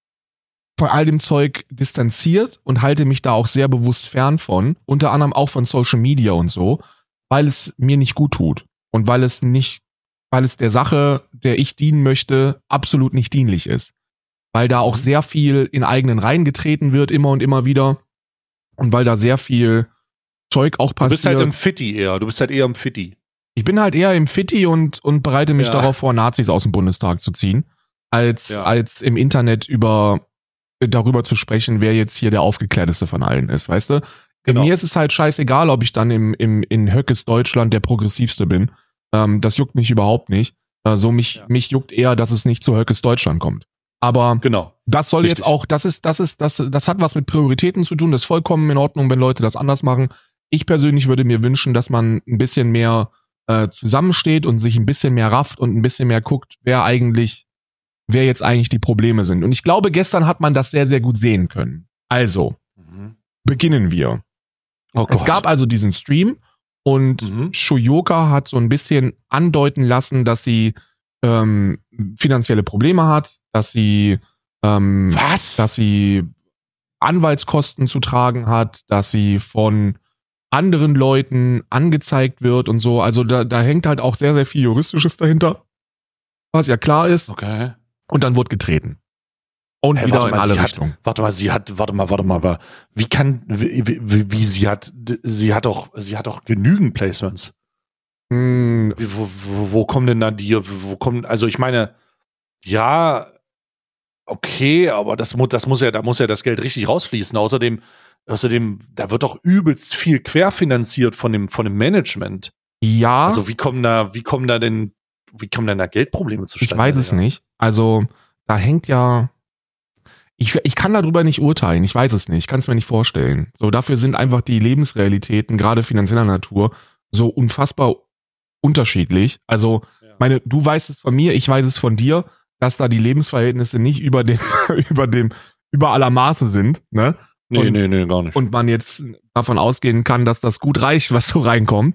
Zeug distanziert und halte mich da auch sehr bewusst fern von, unter anderem auch von Social Media und so, weil es mir nicht gut tut und weil es der Sache, der ich dienen möchte, absolut nicht dienlich ist. Weil da auch sehr viel in eigenen Reihen getreten wird, immer und immer wieder. Und weil da sehr viel Zeug auch passiert. Du bist halt im Fitti eher. Du bist halt eher im Fitti. Ich bin halt eher im Fitti und bereite mich darauf vor, Nazis aus dem Bundestag zu ziehen, als im Internet darüber zu sprechen, wer jetzt hier der Aufgeklärteste von allen ist, weißt du? Genau. Mir ist es halt scheißegal, ob ich dann in Höckes Deutschland der Progressivste bin. Das juckt mich überhaupt nicht. Mich juckt eher, dass es nicht zu Höckes Deutschland kommt. Aber genau. Das soll jetzt auch, das hat was mit Prioritäten zu tun, das ist vollkommen in Ordnung, wenn Leute das anders machen. Ich persönlich würde mir wünschen, dass man ein bisschen mehr zusammensteht und sich ein bisschen mehr rafft und ein bisschen mehr guckt, wer jetzt eigentlich die Probleme sind. Und ich glaube, gestern hat man das sehr, sehr gut sehen können. Also, beginnen wir. Oh Gott. Es gab also diesen Stream und Shuyoka hat so ein bisschen andeuten lassen, dass sie finanzielle Probleme hat, dass sie Anwaltskosten zu tragen hat, dass sie von anderen Leuten angezeigt wird und so. Also da hängt halt auch sehr, sehr viel Juristisches dahinter, was ja klar ist. Okay. Und dann wurde getreten. Und wieder in alle Richtungen. Warte mal, sie hat doch genügend Placements. Wo kommen denn da also ich meine, ja, okay, aber da muss ja das Geld richtig rausfließen. Außerdem, da wird doch übelst viel querfinanziert von dem Management. Ja. Also wie kommen denn da Geldprobleme zustande? Ich weiß es nicht. Also, da hängt ja, ich kann darüber nicht urteilen. Ich weiß es nicht. Ich kann es mir nicht vorstellen. So, dafür sind einfach die Lebensrealitäten, gerade finanzieller Natur, so unfassbar unterschiedlich. Also, du weißt es von mir, ich weiß es von dir, dass da die Lebensverhältnisse nicht über aller Maße sind, ne? Nee, gar nicht. Und man jetzt davon ausgehen kann, dass das gut reicht, was so reinkommt.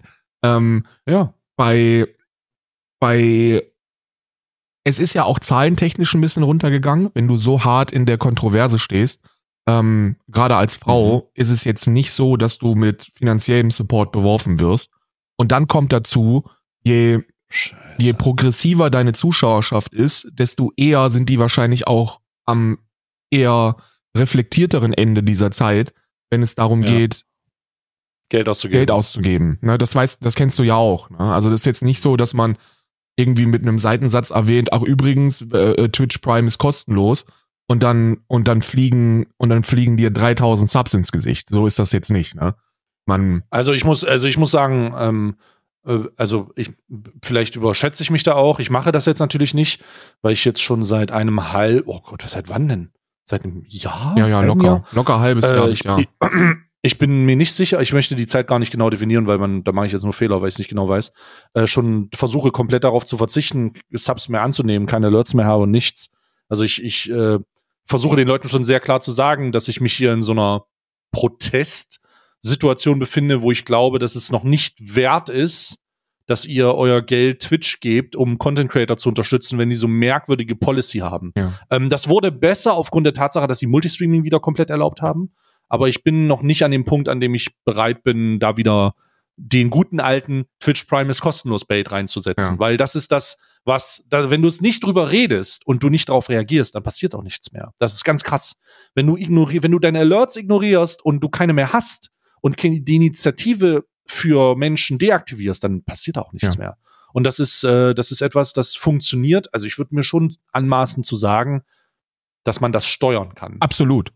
Es ist ja auch zahlentechnisch ein bisschen runtergegangen, wenn du so hart in der Kontroverse stehst. Gerade als Frau ist es jetzt nicht so, dass du mit finanziellem Support beworfen wirst. Und dann kommt dazu, je progressiver deine Zuschauerschaft ist, desto eher sind die wahrscheinlich auch am eher reflektierteren Ende dieser Zeit, wenn es darum geht, Geld auszugeben. Ne, das kennst du ja auch. Ne? Also das ist jetzt nicht so, dass man irgendwie mit einem Seitensatz erwähnt, ach übrigens, Twitch Prime ist kostenlos und dann fliegen dir 3000 Subs ins Gesicht. So ist das jetzt nicht, ne? Also ich muss sagen, vielleicht überschätze ich mich da auch. Ich mache das jetzt natürlich nicht, weil ich jetzt schon seit seit wann denn? Seit einem Jahr? Ja, locker halbes Jahr. Ich bin mir nicht sicher, ich möchte die Zeit gar nicht genau definieren, weil da mache ich jetzt nur Fehler, weil ich es nicht genau weiß. Schon versuche komplett darauf zu verzichten, Subs mehr anzunehmen, keine Alerts mehr habe und nichts. Also ich versuche den Leuten schon sehr klar zu sagen, dass ich mich hier in so einer Protestsituation befinde, wo ich glaube, dass es noch nicht wert ist, dass ihr euer Geld Twitch gebt, um Content Creator zu unterstützen, wenn die so merkwürdige Policy haben. Ja. Das wurde besser aufgrund der Tatsache, dass sie Multistreaming wieder komplett erlaubt haben. Aber ich bin noch nicht an dem Punkt, an dem ich bereit bin, da wieder den guten alten Twitch Prime ist kostenlos Bait reinzusetzen. Ja. Weil das ist das, wenn du es nicht drüber redest und du nicht darauf reagierst, dann passiert auch nichts mehr. Das ist ganz krass. Wenn du deine Alerts ignorierst und du keine mehr hast und die Initiative für Menschen deaktivierst, dann passiert auch nichts mehr. Und das ist etwas, das funktioniert. Also ich würde mir schon anmaßen zu sagen, dass man das steuern kann. Absolut.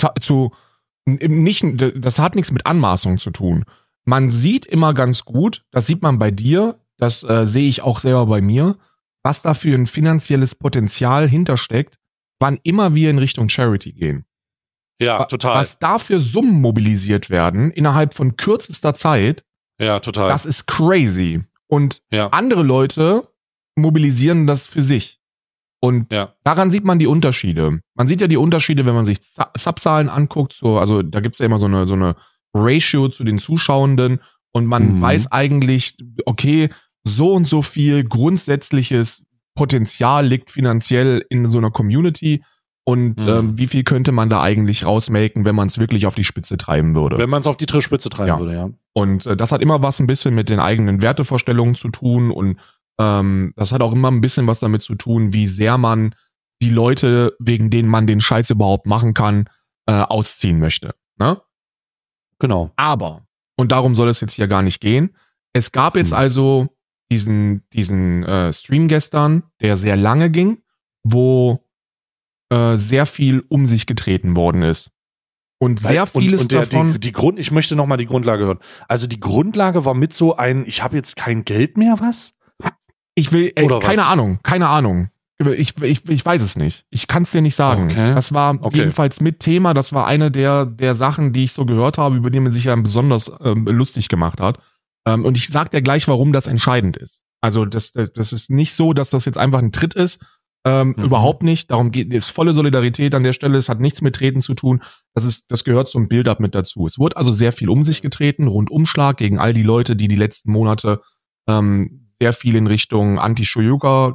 Das hat nichts mit Anmaßung zu tun. Man sieht immer ganz gut, das sieht man bei dir, das sehe ich auch selber bei mir, was da für ein finanzielles Potenzial hintersteckt, wann immer wir in Richtung Charity gehen. Ja, total. Was da für Summen mobilisiert werden innerhalb von kürzester Zeit, ja, total. Das ist crazy. Und andere Leute mobilisieren das für sich. Und daran sieht man die Unterschiede. Man sieht ja die Unterschiede, wenn man sich Subzahlen anguckt, also da gibt's ja immer so eine Ratio zu den Zuschauenden und man weiß eigentlich, okay, so und so viel grundsätzliches Potenzial liegt finanziell in so einer Community und wie viel könnte man da eigentlich rausmaken, wenn man es wirklich auf die Spitze treiben würde. Wenn man es auf die Spitze treiben würde, ja. Und das hat immer was ein bisschen mit den eigenen Wertevorstellungen zu tun und das hat auch immer ein bisschen was damit zu tun, wie sehr man die Leute, wegen denen man den Scheiß überhaupt machen kann, ausziehen möchte. Ne? Genau. Aber, und darum soll es jetzt hier gar nicht gehen, es gab jetzt also diesen Stream gestern, der sehr lange ging, wo sehr viel um sich getreten worden ist. Und sehr vieles davon... Ich möchte nochmal die Grundlage hören. Also die Grundlage war mit so ich habe jetzt kein Geld mehr, was? Ich will, keine Ahnung. Ich weiß es nicht. Ich kann es dir nicht sagen. Okay. Das war jedenfalls mit Thema. Das war eine der Sachen, die ich so gehört habe, über die man sich ja besonders lustig gemacht hat. Und ich sag dir gleich, warum das entscheidend ist. Also das ist nicht so, dass das jetzt einfach ein Tritt ist. Überhaupt nicht. Darum geht es volle Solidarität an der Stelle. Es hat nichts mit Treten zu tun. Das gehört zum Build-up mit dazu. Es wurde also sehr viel um sich getreten, Rundumschlag gegen all die Leute, die letzten Monate sehr viel in Richtung Anti-Shoyuka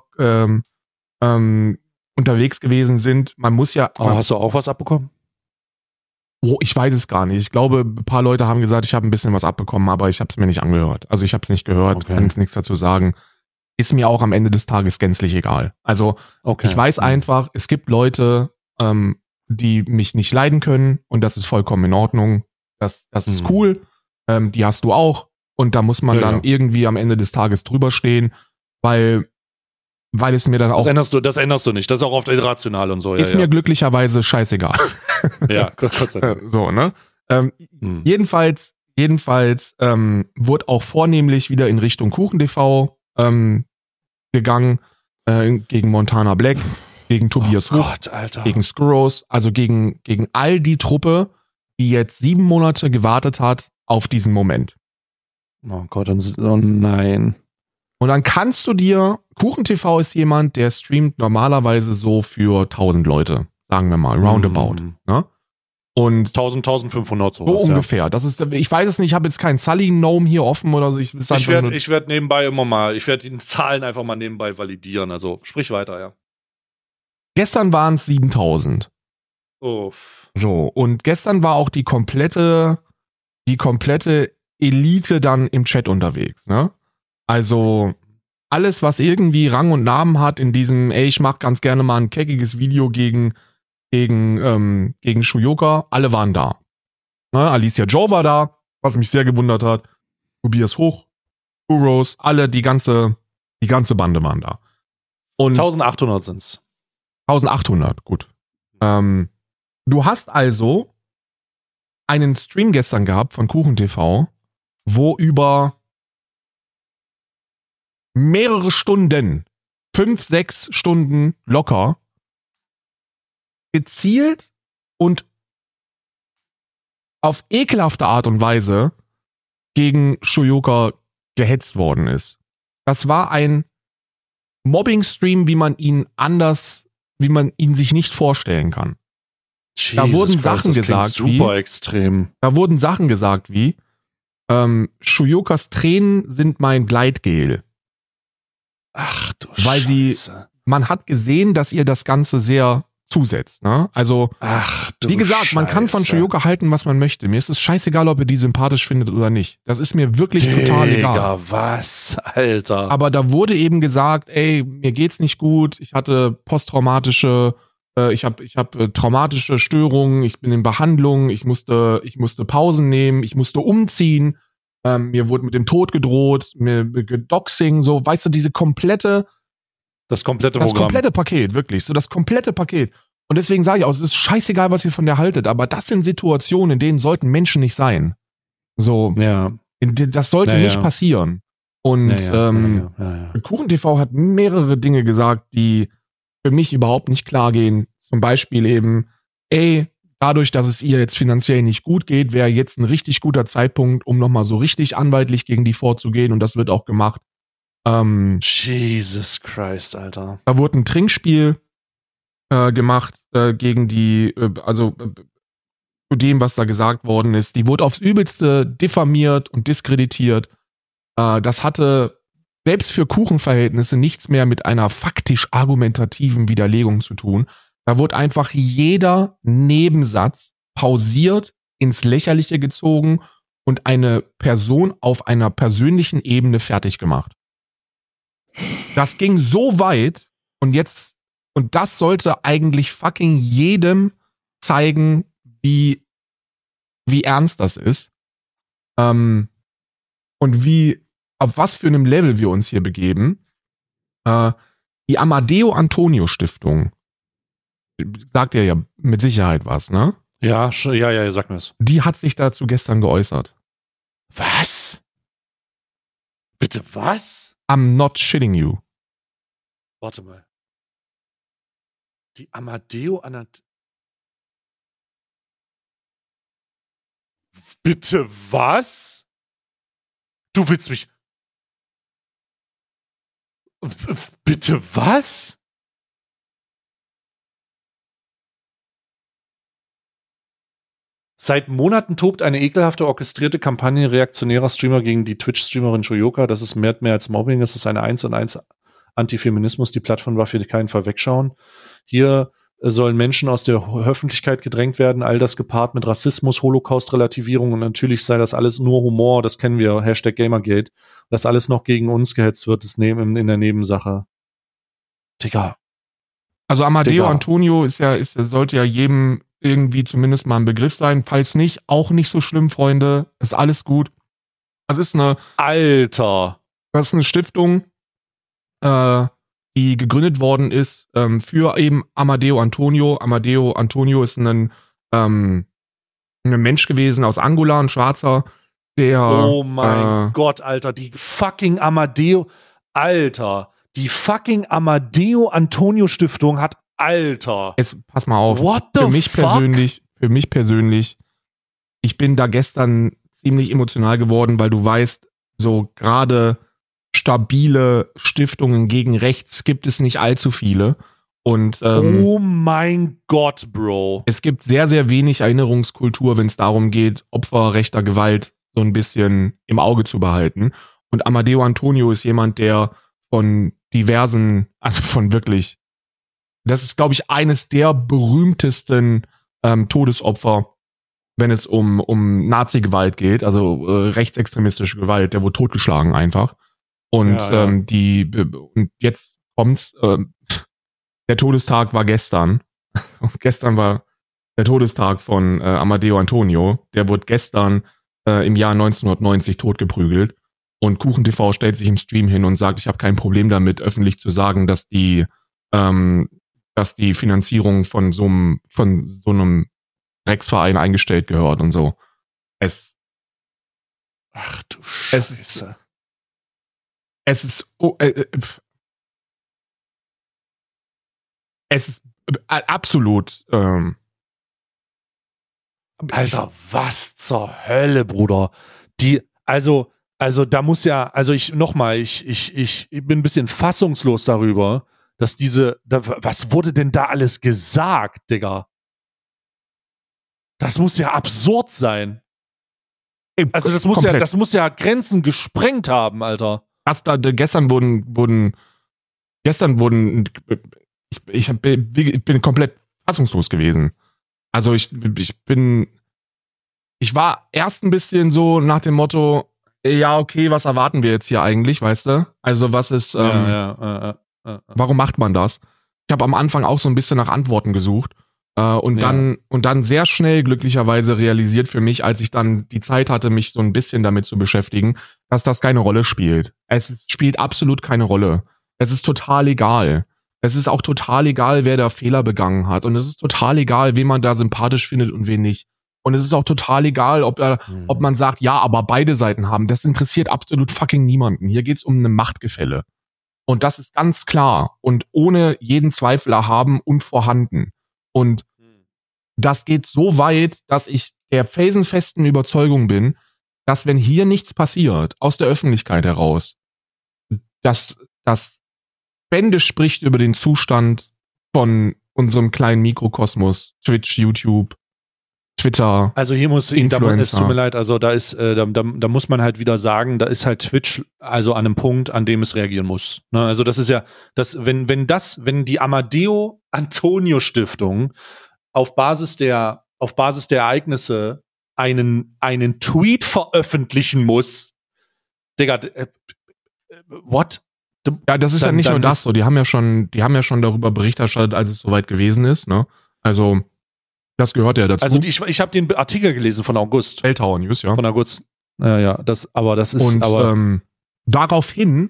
unterwegs gewesen sind. Man muss ja... hast du auch was abbekommen? Oh, ich weiß es gar nicht. Ich glaube, ein paar Leute haben gesagt, ich habe ein bisschen was abbekommen, aber ich habe es mir nicht angehört. Also ich habe es nicht gehört, kann jetzt nichts dazu sagen. Ist mir auch am Ende des Tages gänzlich egal. Also ich weiß einfach, es gibt Leute, die mich nicht leiden können und das ist vollkommen in Ordnung. Das ist cool. Die hast du auch. Und da muss man dann irgendwie am Ende des Tages drüber stehen, weil es mir dann auch... Das änderst du nicht. Das ist auch oft irrational und so. Ist mir glücklicherweise scheißegal. Ja, Gott sei Dank. So, ne? Jedenfalls wurde auch vornehmlich wieder in Richtung KuchenTV gegangen, gegen Montana Black, gegen Tobias Hoch, gegen Skurros, also gegen all die Truppe, die jetzt 7 Monate gewartet hat auf diesen Moment. Oh Gott, oh nein. Und dann kannst du dir, KuchenTV ist jemand, der streamt normalerweise so für 1000 Leute, sagen wir mal, roundabout. Ne? Und 1500 so ungefähr. Ja. Das ist, ich weiß es nicht, ich habe jetzt keinen Sully-Gnome hier offen oder so. Ich werde nebenbei ich werde die Zahlen einfach mal nebenbei validieren. Also sprich weiter, ja. Gestern waren es 7000. Uff. So, und gestern war auch die komplette Elite dann im Chat unterwegs, ne? Also alles, was irgendwie Rang und Namen hat in diesem, ich mach ganz gerne mal ein keckiges Video gegen Shoyuka, alle waren da. Ne? Alicia Joe war da, was mich sehr gewundert hat. Tobias Hoch, Skurros, alle, die ganze Bande waren da. Und 1800 sind's. 1800, gut. Du hast also einen Stream gestern gehabt von KuchenTV, wo über mehrere Stunden, 5-6 Stunden locker, gezielt und auf ekelhafte Art und Weise gegen Shoyuka gehetzt worden ist. Das war ein Mobbing-Stream, wie man ihn sich nicht vorstellen kann. Da wurden Sachen gesagt, super extrem. Da wurden Sachen gesagt wie Shoyukas Tränen sind mein Gleitgel. Ach du Scheiße. Man hat gesehen, dass ihr das Ganze sehr zusetzt, ne? Also, wie gesagt, man kann von Shoyuka halten, was man möchte. Mir ist es scheißegal, ob ihr die sympathisch findet oder nicht. Das ist mir wirklich total egal. Was, Alter? Aber da wurde eben gesagt, mir geht's nicht gut, ich hatte posttraumatische ich hab traumatische Störungen, ich bin in Behandlung, ich musste Pausen nehmen, ich musste umziehen, mir wurde mit dem Tod gedroht, mir Doxing, so, weißt du, das komplette Programm. Das komplette Paket, wirklich, so das komplette Paket. Und deswegen sage ich auch, es ist scheißegal, was ihr von der haltet, aber das sind Situationen, in denen sollten Menschen nicht sein. So, das sollte nicht passieren. Und KuchenTV hat mehrere Dinge gesagt, die für mich überhaupt nicht klar gehen. Zum Beispiel eben, dadurch, dass es ihr jetzt finanziell nicht gut geht, wäre jetzt ein richtig guter Zeitpunkt, um nochmal so richtig anwaltlich gegen die vorzugehen. Und das wird auch gemacht. Jesus Christ, Alter. Da wurde ein Trinkspiel gemacht gegen die, zu dem, was da gesagt worden ist. Die wurde aufs Übelste diffamiert und diskreditiert. Das hatte selbst für Kuchenverhältnisse nichts mehr mit einer faktisch argumentativen Widerlegung zu tun. Da wurde einfach jeder Nebensatz pausiert, ins Lächerliche gezogen und eine Person auf einer persönlichen Ebene fertig gemacht. Das ging so weit und das sollte eigentlich fucking jedem zeigen, wie ernst das ist. Und auf was für einem Level wir uns hier begeben. Die Amadeo Antonio Stiftung, sagt ja mit Sicherheit was, ne? Ja, sag mir es. Die hat sich dazu gestern geäußert. Was? Bitte was? I'm not shitting you. Warte mal. Die Amadeo Bitte was? Du willst mich... Bitte was? Seit Monaten tobt eine ekelhafte, orchestrierte Kampagne reaktionärer Streamer gegen die Twitch-Streamerin Shoyoka. Das ist mehr als Mobbing. Das ist eine 1&1 Antifeminismus. Die Plattform darf hier keinen Fall wegschauen. Hier sollen Menschen aus der Öffentlichkeit gedrängt werden. All das gepaart mit Rassismus, Holocaust-Relativierung und natürlich sei das alles nur Humor. Das kennen wir. #Gamergate. Dass alles noch gegen uns gehetzt wird, ist in der Nebensache. Digga. Also Amadeo Antonio sollte ja jedem irgendwie zumindest mal ein Begriff sein. Falls nicht, auch nicht so schlimm, Freunde. Ist alles gut. Das ist eine Stiftung, die gegründet worden ist für eben Amadeo Antonio. Amadeo Antonio ist ein Mensch gewesen aus Angola, ein Schwarzer, der... Oh mein Gott, Alter, die fucking Amadeo Antonio Stiftung hat, Alter. Jetzt pass mal auf. What the fuck? Für mich persönlich, ich bin da gestern ziemlich emotional geworden, weil du weißt, so gerade stabile Stiftungen gegen rechts gibt es nicht allzu viele. Und oh mein Gott, Bro. Es gibt sehr, sehr wenig Erinnerungskultur, wenn es darum geht, Opfer rechter Gewalt so ein bisschen im Auge zu behalten. Und Amadeo Antonio ist jemand, der von diversen, also von wirklich, das ist, glaube ich, eines der berühmtesten Todesopfer, wenn es um Nazi-Gewalt geht, also rechtsextremistische Gewalt, der wurde totgeschlagen einfach. Und und jetzt kommt's, der Todestag war gestern. Gestern war der Todestag von Amadeo Antonio. Der wurde gestern im Jahr 1990 totgeprügelt. Und KuchenTV stellt sich im Stream hin und sagt, ich habe kein Problem damit, öffentlich zu sagen, dass die Finanzierung von so einem Drecksverein eingestellt gehört und so. Ach du Scheiße. Es ist absolut. Alter, was zur Hölle, Bruder? Also da muss ja, ich bin ein bisschen fassungslos darüber, dass was wurde denn da alles gesagt, Digga? Das muss ja absurd sein. Also das muss ja Grenzen gesprengt haben, Alter. Gestern wurden ich bin komplett fassungslos gewesen. Also ich war erst ein bisschen so nach dem Motto, ja, okay, was erwarten wir jetzt hier eigentlich, weißt du? Also was ist, warum macht man das? Ich habe am Anfang auch so ein bisschen nach Antworten gesucht und dann sehr schnell glücklicherweise realisiert für mich, als ich dann die Zeit hatte, mich so ein bisschen damit zu beschäftigen, dass das keine Rolle spielt. Es spielt absolut keine Rolle. Es ist total egal. Es ist auch total egal, wer da Fehler begangen hat. Und es ist total egal, wen man da sympathisch findet und wen nicht. Und es ist auch total egal, ob man sagt, ja, aber beide Seiten haben. Das interessiert absolut fucking niemanden. Hier geht's um eine Machtgefälle. Und das ist ganz klar und ohne jeden Zweifel erhaben und vorhanden. Und das geht so weit, dass ich der felsenfesten Überzeugung bin, dass wenn hier nichts passiert, aus der Öffentlichkeit heraus, dass das Bände spricht über den Zustand von unserem kleinen Mikrokosmos, Twitch, YouTube, Twitter. Also hier es tut mir leid, also da ist, da muss man halt wieder sagen, da ist halt Twitch also an einem Punkt, an dem es reagieren muss. Ne? Also das ist ja, wenn die Amadeo Antonio Stiftung auf Basis der Ereignisse einen Tweet veröffentlichen muss, Digga, what? Ja, das ist ja nicht nur das so. Die haben ja schon darüber Bericht erstattet, als es soweit gewesen ist, ne? Also, das gehört ja dazu. Also, ich habe den Artikel gelesen von August. Belltower News, ja. Von August. Ja, das ist. Und daraufhin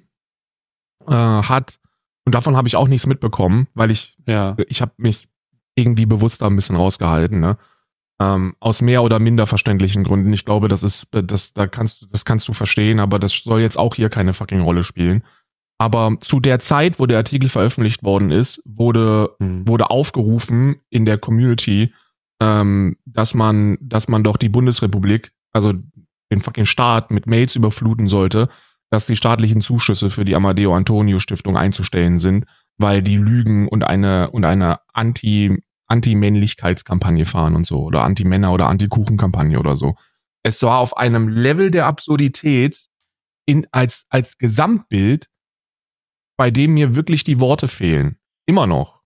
und davon habe ich auch nichts mitbekommen, weil ich habe mich irgendwie bewusst da ein bisschen rausgehalten, ne? Aus mehr oder minder verständlichen Gründen. Ich glaube, das kannst du verstehen, aber das soll jetzt auch hier keine fucking Rolle spielen. Aber zu der Zeit, wo der Artikel veröffentlicht worden ist, wurde aufgerufen in der Community, dass man doch die Bundesrepublik, also den fucking Staat mit Mails überfluten sollte, dass die staatlichen Zuschüsse für die Amadeo Antonio Stiftung einzustellen sind, weil die Lügen und eine Anti-Männlichkeitskampagne fahren und so, oder Anti-Männer- oder Anti-Kuchen-Kampagne oder so. Es war auf einem Level der Absurdität als Gesamtbild, bei dem mir wirklich die Worte fehlen. Immer noch.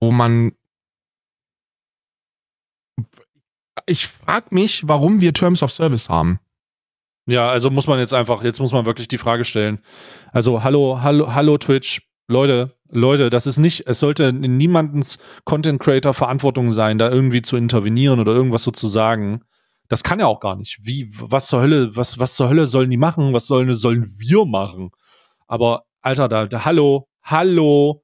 Ich frage mich, warum wir Terms of Service haben. Ja, also jetzt muss man wirklich die Frage stellen. Also, hallo Twitch, Leute, das ist nicht, es sollte in niemandens Content Creator Verantwortung sein, da irgendwie zu intervenieren oder irgendwas so zu sagen. Das kann ja auch gar nicht. Was zur Hölle sollen die machen? Was sollen wir machen? Aber, Alter, hallo,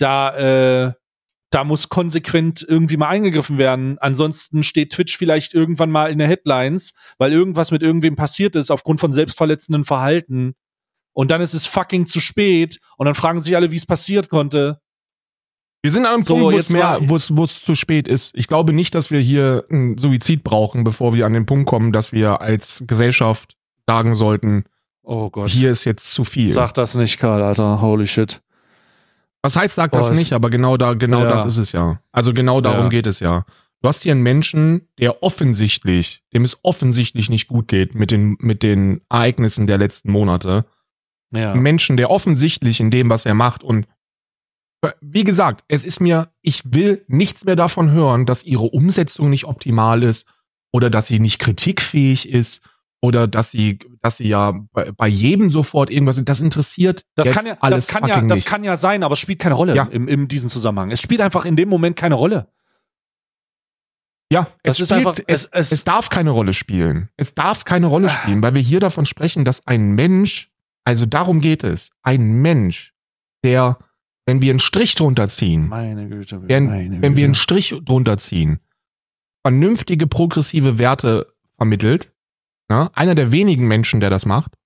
da muss konsequent irgendwie mal eingegriffen werden. Ansonsten steht Twitch vielleicht irgendwann mal in den Headlines, weil irgendwas mit irgendwem passiert ist aufgrund von selbstverletzendem Verhalten. Und dann ist es fucking zu spät. Und dann fragen sich alle, wie es passiert konnte. Wir sind an einem Punkt, wo es zu spät ist. Ich glaube nicht, dass wir hier einen Suizid brauchen, bevor wir an den Punkt kommen, dass wir als Gesellschaft sagen sollten, oh Gott, hier ist jetzt zu viel. Sag das nicht, Karl, Alter. Holy shit. Was heißt, sag das nicht, aber genau das ist es ja. Also genau darum geht es ja. Du hast hier einen Menschen, dem es offensichtlich nicht gut geht mit den Ereignissen der letzten Monate. Ja. Ein Menschen, der offensichtlich in dem, was er macht, und wie gesagt, ich will nichts mehr davon hören, dass ihre Umsetzung nicht optimal ist oder dass sie nicht kritikfähig ist oder dass sie ja bei jedem sofort irgendwas, das interessiert das kann ja sein, aber es spielt keine Rolle in diesem Zusammenhang. Es spielt einfach in dem Moment keine Rolle. Ja, es darf keine Rolle spielen. Es darf keine Rolle spielen, weil wir hier davon sprechen, dass ein Mensch, also darum geht es, ein Mensch, der, wenn wir einen Strich drunter ziehen, wenn wir einen Strich drunter ziehen, vernünftige, progressive Werte vermittelt, ja, einer der wenigen Menschen, die das macht,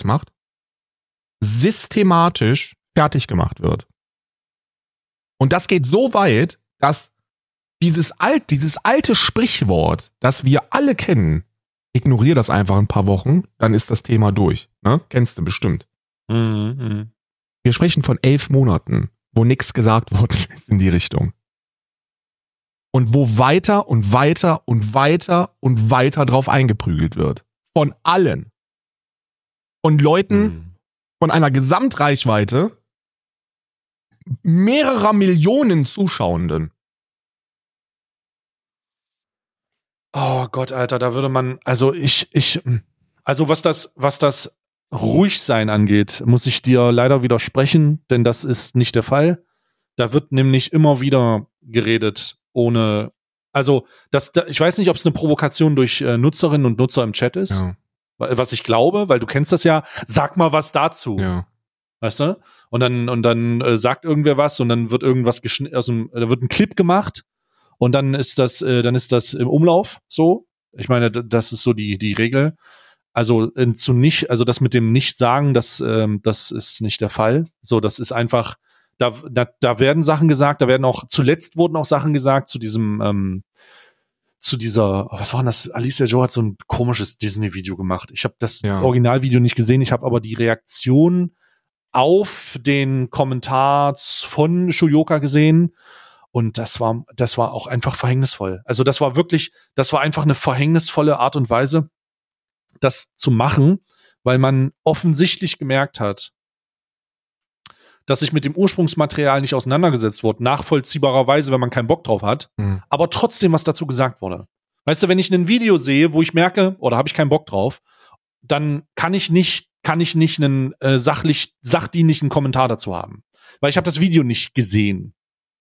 systematisch fertig gemacht wird. Und das geht so weit, dass dieses alte Sprichwort, das wir alle kennen, ignorier das einfach ein paar Wochen, dann ist das Thema durch. Ne? Kennst du bestimmt. Wir sprechen von 11 Monaten, wo nichts gesagt worden ist in die Richtung. Und wo weiter und weiter und weiter und weiter drauf eingeprügelt wird. Von allen. Von Leuten von einer Gesamtreichweite mehrerer Millionen Zuschauenden. Oh Gott, Alter, da würde man, also was das Ruhigsein angeht, muss ich dir leider widersprechen, denn das ist nicht der Fall. Da wird nämlich immer wieder geredet, ohne, also ich weiß nicht, ob es eine Provokation durch Nutzerinnen und Nutzer im Chat ist, was ich glaube, weil du kennst das ja, sag mal was dazu. Ja. Weißt du? Und dann sagt irgendwer was und dann wird irgendwas da wird ein Clip gemacht und dann ist das im Umlauf so. Ich meine, das ist so die Regel. Also das mit dem Nichtsagen, das ist nicht der Fall. So, das ist einfach, da werden Sachen gesagt, zuletzt wurden auch Sachen gesagt zu diesem, was war denn das? Alicia Joe hat so ein komisches Disney-Video gemacht. Ich habe das Originalvideo nicht gesehen, ich habe aber die Reaktion auf den Kommentar von Shuyoka gesehen und das war auch einfach verhängnisvoll. Also das war einfach eine verhängnisvolle Art und Weise, das zu machen, weil man offensichtlich gemerkt hat, dass sich mit dem Ursprungsmaterial nicht auseinandergesetzt wurde, nachvollziehbarerweise, wenn man keinen Bock drauf hat, aber trotzdem was dazu gesagt wurde. Weißt du, wenn ich ein Video sehe, wo ich merke, oder habe ich keinen Bock drauf, dann kann ich nicht einen sachdienlichen Kommentar dazu haben. Weil ich habe das Video nicht gesehen.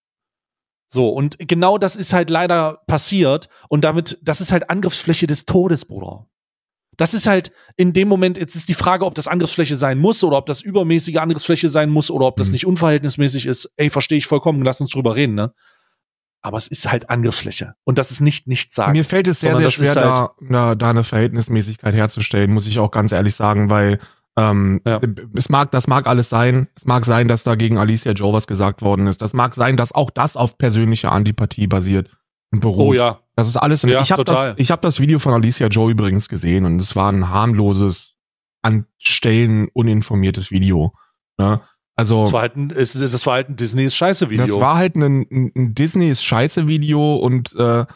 So, und genau das ist halt leider passiert und das ist halt Angriffsfläche des Todes, Bruder. Das ist halt in dem Moment, jetzt ist die Frage, ob das Angriffsfläche sein muss oder ob das übermäßige Angriffsfläche sein muss oder ob das nicht unverhältnismäßig ist. Ey, verstehe ich vollkommen, lass uns drüber reden, ne? Aber es ist halt Angriffsfläche. Und das ist nicht sagen. Mir fällt es sehr, sehr schwer, da eine Verhältnismäßigkeit herzustellen, muss ich auch ganz ehrlich sagen, weil das mag alles sein. Es mag sein, dass da gegen Alicia Joe was gesagt worden ist. Das mag sein, dass auch das auf persönliche Antipathie basiert und beruht. Oh ja. Das ist alles. Ja, ich habe das Video von Alicia Joe übrigens gesehen und es war ein harmloses, an Stellen uninformiertes Video. Ne? Also das war halt ein Disneys Scheiße-Video. Das war halt ein Disneys Scheiße-Video und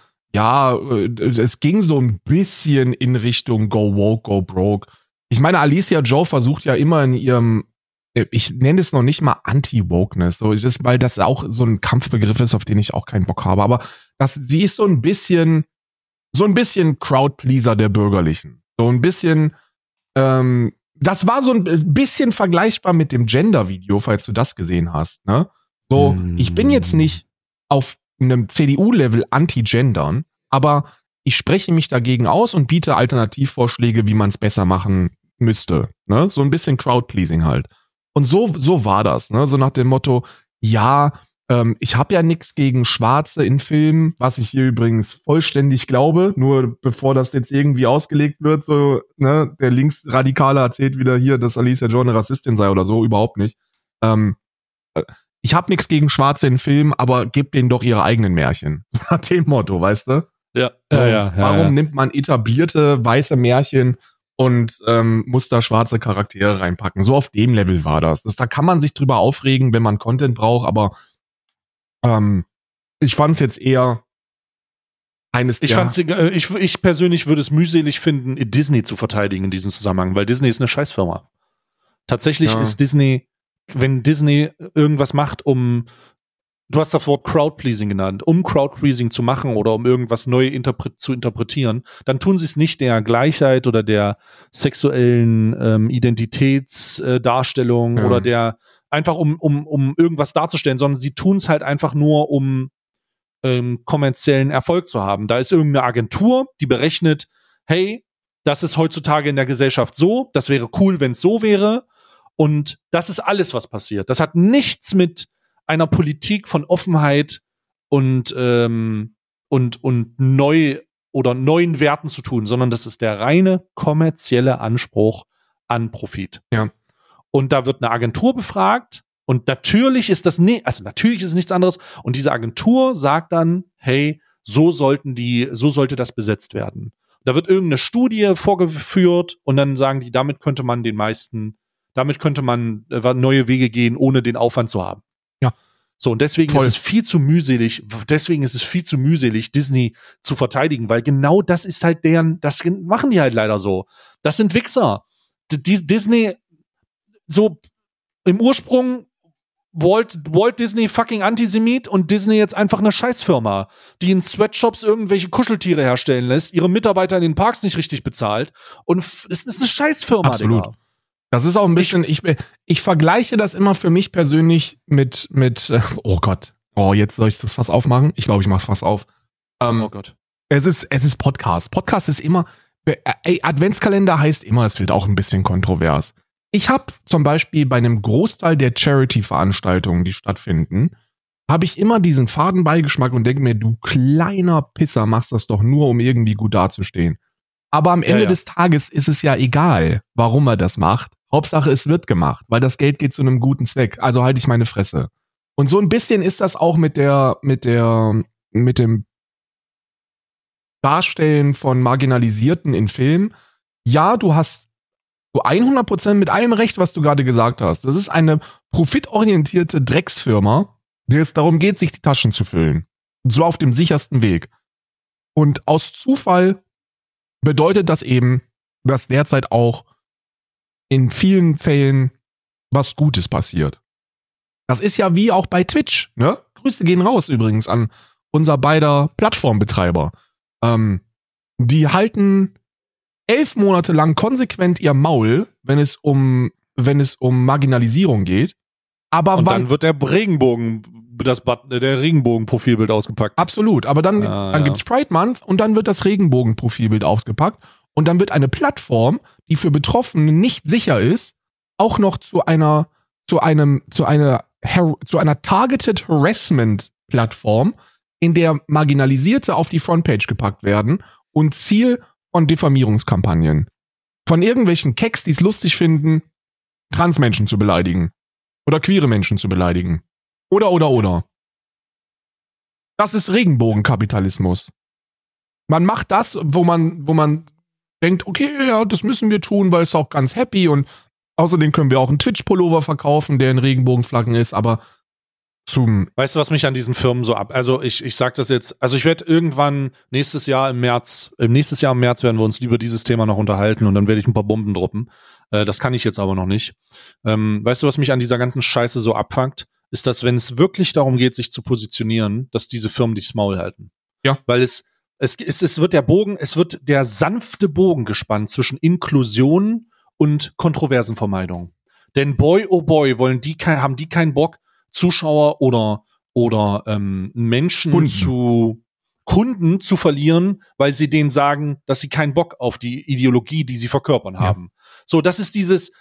es ging so ein bisschen in Richtung Go Woke, Go Broke. Ich meine, Alicia Joe versucht ja immer in ihrem, ich nenne es noch nicht mal Anti-Wokeness, weil das auch so ein Kampfbegriff ist, auf den ich auch keinen Bock habe, aber sie ist so ein bisschen Crowdpleaser der Bürgerlichen. So ein bisschen, das war so ein bisschen vergleichbar mit dem Gender-Video, falls du das gesehen hast, ne? So, ich bin jetzt nicht auf einem CDU-Level anti-gendern, aber ich spreche mich dagegen aus und biete Alternativvorschläge, wie man es besser machen müsste, ne? So ein bisschen Crowdpleasing halt. Und so war das, ne? So nach dem Motto, ja, ich habe ja nichts gegen Schwarze in Filmen, was ich hier übrigens vollständig glaube, nur bevor das jetzt irgendwie ausgelegt wird, so, ne, der Linksradikale erzählt wieder hier, dass Alicia Joe eine Rassistin sei oder so, überhaupt nicht. Ich habe nichts gegen Schwarze in Filmen, aber gebt denen doch ihre eigenen Märchen. Nach dem Motto, weißt du? Ja. Warum nimmt man etablierte weiße Märchen und muss da schwarze Charaktere reinpacken? So auf dem Level war das. Da kann man sich drüber aufregen, wenn man Content braucht, aber ich fand es jetzt eher ich persönlich würde es mühselig finden, Disney zu verteidigen in diesem Zusammenhang, weil Disney ist eine Scheißfirma. Tatsächlich ist Disney, wenn Disney irgendwas macht, du hast das Wort Crowdpleasing genannt, um Crowdpleasing zu machen oder um irgendwas neu zu interpretieren, dann tun sie es nicht der Gleichheit oder der sexuellen Identitätsdarstellung oder der einfach um irgendwas darzustellen, sondern sie tun es halt einfach nur, um kommerziellen Erfolg zu haben. Da ist irgendeine Agentur, die berechnet, hey, das ist heutzutage in der Gesellschaft so, das wäre cool, wenn es so wäre, und das ist alles, was passiert. Das hat nichts mit einer Politik von Offenheit und neuen Werten zu tun, sondern das ist der reine kommerzielle Anspruch an Profit. Ja. Und da wird eine Agentur befragt und natürlich ist natürlich ist es nichts anderes und diese Agentur sagt dann, hey, so sollte das besetzt werden. Da wird irgendeine Studie vorgeführt und dann sagen die, damit könnte man neue Wege gehen, ohne den Aufwand zu haben. Ja. So, und deswegen ist es viel zu mühselig, Disney zu verteidigen, weil genau das ist halt das machen die halt leider so. Das sind Wichser. Disney, so im Ursprung Walt Disney fucking Antisemit und Disney jetzt einfach eine Scheißfirma, die in Sweatshops irgendwelche Kuscheltiere herstellen lässt, ihre Mitarbeiter in den Parks nicht richtig bezahlt und es ist eine Scheißfirma, absolut. Digga. Das ist auch ein bisschen, ich vergleiche das immer für mich persönlich mit oh Gott, jetzt soll ich das Fass aufmachen? Ich glaube, ich mach's Fass auf. Oh Gott. Es ist Podcast. Podcast ist immer, Adventskalender heißt immer, es wird auch ein bisschen kontrovers. Ich habe zum Beispiel bei einem Großteil der Charity-Veranstaltungen, die stattfinden, habe ich immer diesen Fadenbeigeschmack und denke mir, du kleiner Pisser, machst das doch nur, um irgendwie gut dazustehen. Aber am Ende des Tages ist es ja egal, warum er das macht. Hauptsache, es wird gemacht, weil das Geld geht zu einem guten Zweck. Also halte ich meine Fresse. Und so ein bisschen ist das auch mit dem Darstellen von Marginalisierten in Filmen. Ja, du hast 100% mit allem recht, was du gerade gesagt hast. Das ist eine profitorientierte Drecksfirma, der es darum geht, sich die Taschen zu füllen. Und zwar auf dem sichersten Weg. Und aus Zufall bedeutet das eben, dass derzeit auch in vielen Fällen was Gutes passiert. Das ist ja wie auch bei Twitch, ne? Grüße gehen raus übrigens an unser beider Plattformbetreiber. Die halten 11 Monate lang konsequent ihr Maul, wenn es um Marginalisierung geht. Aber dann wird der Regenbogen-Profilbild ausgepackt. Absolut, aber dann gibt's Pride Month und dann wird das Regenbogen-Profilbild ausgepackt und dann wird eine Plattform, die für Betroffene nicht sicher ist, auch noch zu einer Targeted Harassment Plattform, in der Marginalisierte auf die Frontpage gepackt werden und Ziel von Diffamierungskampagnen. Von irgendwelchen Keks, die es lustig finden, Transmenschen zu beleidigen. Oder queere Menschen zu beleidigen. Oder. Das ist Regenbogenkapitalismus. Man macht das, wo man denkt, okay, ja, das müssen wir tun, weil es auch ganz happy und außerdem können wir auch einen Twitch-Pullover verkaufen, der in Regenbogenflaggen ist, aber Weißt du, was mich an diesen Firmen so also ich sag das jetzt, also ich werde irgendwann nächstes Jahr im März werden wir uns über dieses Thema noch unterhalten und dann werde ich ein paar Bomben droppen. Das kann ich jetzt aber noch nicht. Weißt du, was mich an dieser ganzen Scheiße so abfuckt? Ist, dass wenn es wirklich darum geht, sich zu positionieren, dass diese Firmen dich das Maul halten. Ja. Weil es wird der sanfte Bogen gespannt zwischen Inklusion und Kontroversenvermeidung. Denn boy, oh boy, haben die keinen Bock, Zuschauer oder Menschen Kunden zu verlieren, weil sie denen sagen, dass sie keinen Bock auf die Ideologie, die sie verkörpern haben. So, das ist diese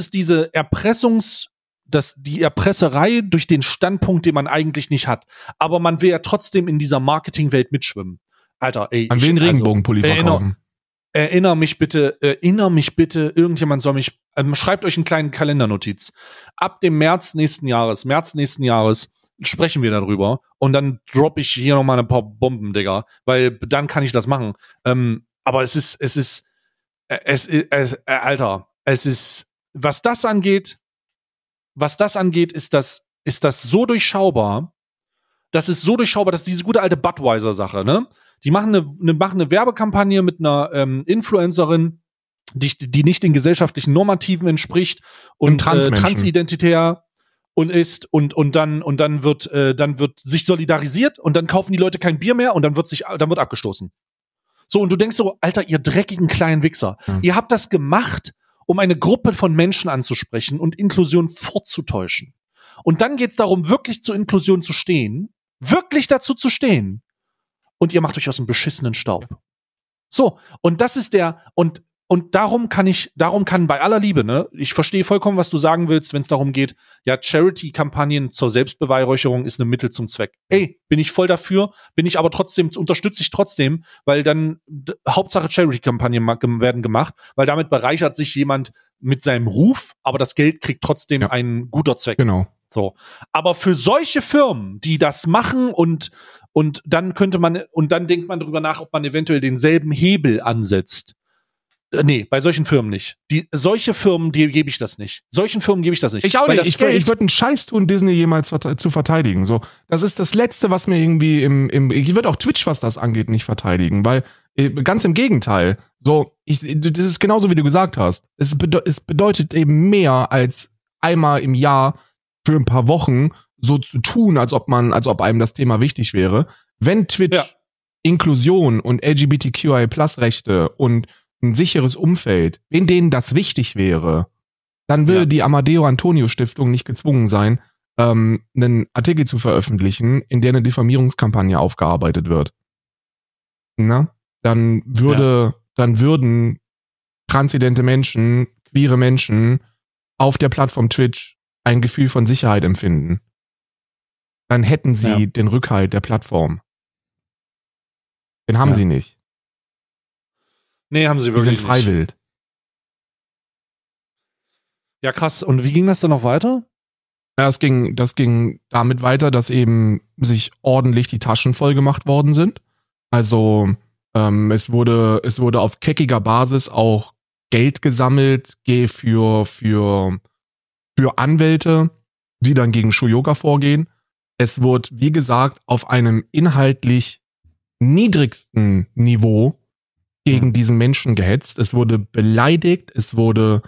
die Erpresserei durch den Standpunkt, den man eigentlich nicht hat. Aber man will ja trotzdem in dieser Marketingwelt mitschwimmen. Alter, ey. Man will einen Regenbogenpulli verkaufen. Erinnere mich bitte, irgendjemand soll mich, schreibt euch eine kleine Kalendernotiz. Ab dem März nächsten Jahres, sprechen wir darüber und dann droppe ich hier nochmal ein paar Bomben, Digga, weil dann kann ich das machen. Aber Alter, was das angeht, ist das so durchschaubar, dass diese gute alte Budweiser-Sache, ne? Die machen eine Werbekampagne mit einer Influencerin, die nicht den gesellschaftlichen Normativen entspricht und transidentitär und ist und dann wird sich solidarisiert und dann kaufen die Leute kein Bier mehr und dann wird abgestoßen. So, und du denkst so, Alter, ihr dreckigen kleinen Wichser, ihr habt das gemacht, um eine Gruppe von Menschen anzusprechen und Inklusion vorzutäuschen. Und dann geht's darum, wirklich zur Inklusion zu stehen, wirklich dazu zu stehen. Und ihr macht euch aus dem beschissenen Staub. So, und das ist und darum kann bei aller Liebe, ne, ich verstehe vollkommen, was du sagen willst, wenn es darum geht, ja, Charity-Kampagnen zur Selbstbeweihräucherung ist ein Mittel zum Zweck. Ey, bin ich voll dafür, unterstütze ich trotzdem, weil dann Hauptsache Charity-Kampagnen werden gemacht, weil damit bereichert sich jemand mit seinem Ruf, aber das Geld kriegt trotzdem ein guter Zweck. Genau. So. Aber für solche Firmen, die das machen und dann denkt man darüber nach, ob man eventuell denselben Hebel ansetzt. Nee, bei solchen Firmen nicht. Solche Firmen, die gebe ich das nicht. Solchen Firmen gebe ich das nicht. Ich auch nicht. Ich würde einen Scheiß tun, Disney jemals zu verteidigen. So, das ist das Letzte, was mir irgendwie ich würde auch Twitch, was das angeht, nicht verteidigen, weil ganz im Gegenteil. So, das ist genauso, wie du gesagt hast. Es bedeutet eben mehr als einmal im Jahr für ein paar Wochen so zu tun, als ob einem das Thema wichtig wäre. Wenn Twitch Inklusion und LGBTQI+ Rechte und ein sicheres Umfeld, wenn denen das wichtig wäre, dann würde die Amadeo Antonio Stiftung nicht gezwungen sein, einen Artikel zu veröffentlichen, in der eine Diffamierungskampagne aufgearbeitet wird. Na? Dann würden transidente Menschen, queere Menschen auf der Plattform Twitch ein Gefühl von Sicherheit empfinden. Dann hätten sie den Rückhalt der Plattform. Den haben sie nicht. Nee, haben sie wirklich nicht. Die sind freiwillig. Ja, krass. Und wie ging das dann noch weiter? Ja, das ging damit weiter, dass eben sich ordentlich die Taschen voll gemacht worden sind. Also es wurde auf keckiger Basis auch Geld gesammelt für Anwälte, die dann gegen Shuyoka vorgehen. Es wurde, wie gesagt, auf einem inhaltlich niedrigsten Niveau gegen diesen Menschen gehetzt. Es wurde beleidigt, es wurde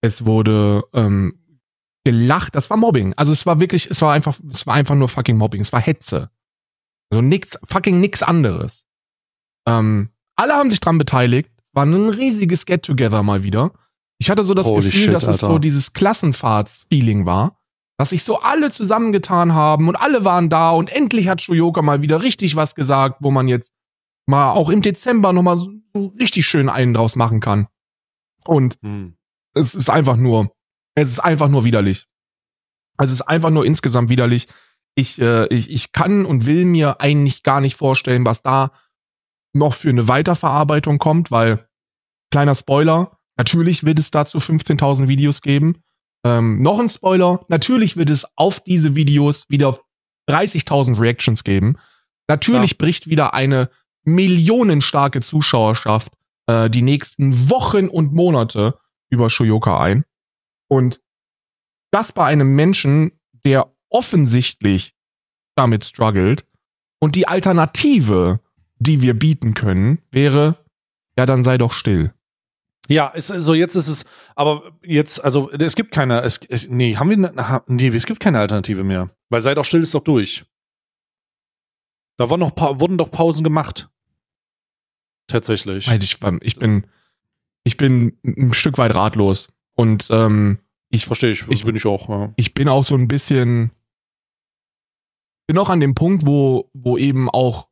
gelacht. Das war Mobbing. Also es war einfach nur fucking Mobbing. Es war Hetze. Also nix anderes. Alle haben sich dran beteiligt. Es war ein riesiges Get-Together mal wieder. Ich hatte so das Gefühl, dass es so dieses Klassenfahrts-Feeling war, dass sich so alle zusammengetan haben und alle waren da und endlich hat Shuyoka mal wieder richtig was gesagt, wo man jetzt mal auch im Dezember nochmal so richtig schön einen draus machen kann. Und es ist einfach nur widerlich. Es ist einfach nur insgesamt widerlich. Ich kann und will mir eigentlich gar nicht vorstellen, was da noch für eine Weiterverarbeitung kommt, weil, kleiner Spoiler, natürlich wird es dazu 15.000 Videos geben. Noch ein Spoiler, natürlich wird es auf diese Videos wieder 30.000 Reactions geben. Natürlich bricht wieder eine millionenstarke Zuschauerschaft die nächsten Wochen und Monate über Shuyoka ein. Und das bei einem Menschen, der offensichtlich damit struggelt. Und die Alternative, die wir bieten können, wäre, ja, dann sei doch still. Ja, es gibt keine, es gibt keine Alternative mehr. Weil sei doch still ist doch durch. Da wurden doch Pausen gemacht. Tatsächlich. Ich bin ein Stück weit ratlos. Und bin ich auch. Ja. Ich bin auch so ein bisschen, bin auch an dem Punkt, wo eben auch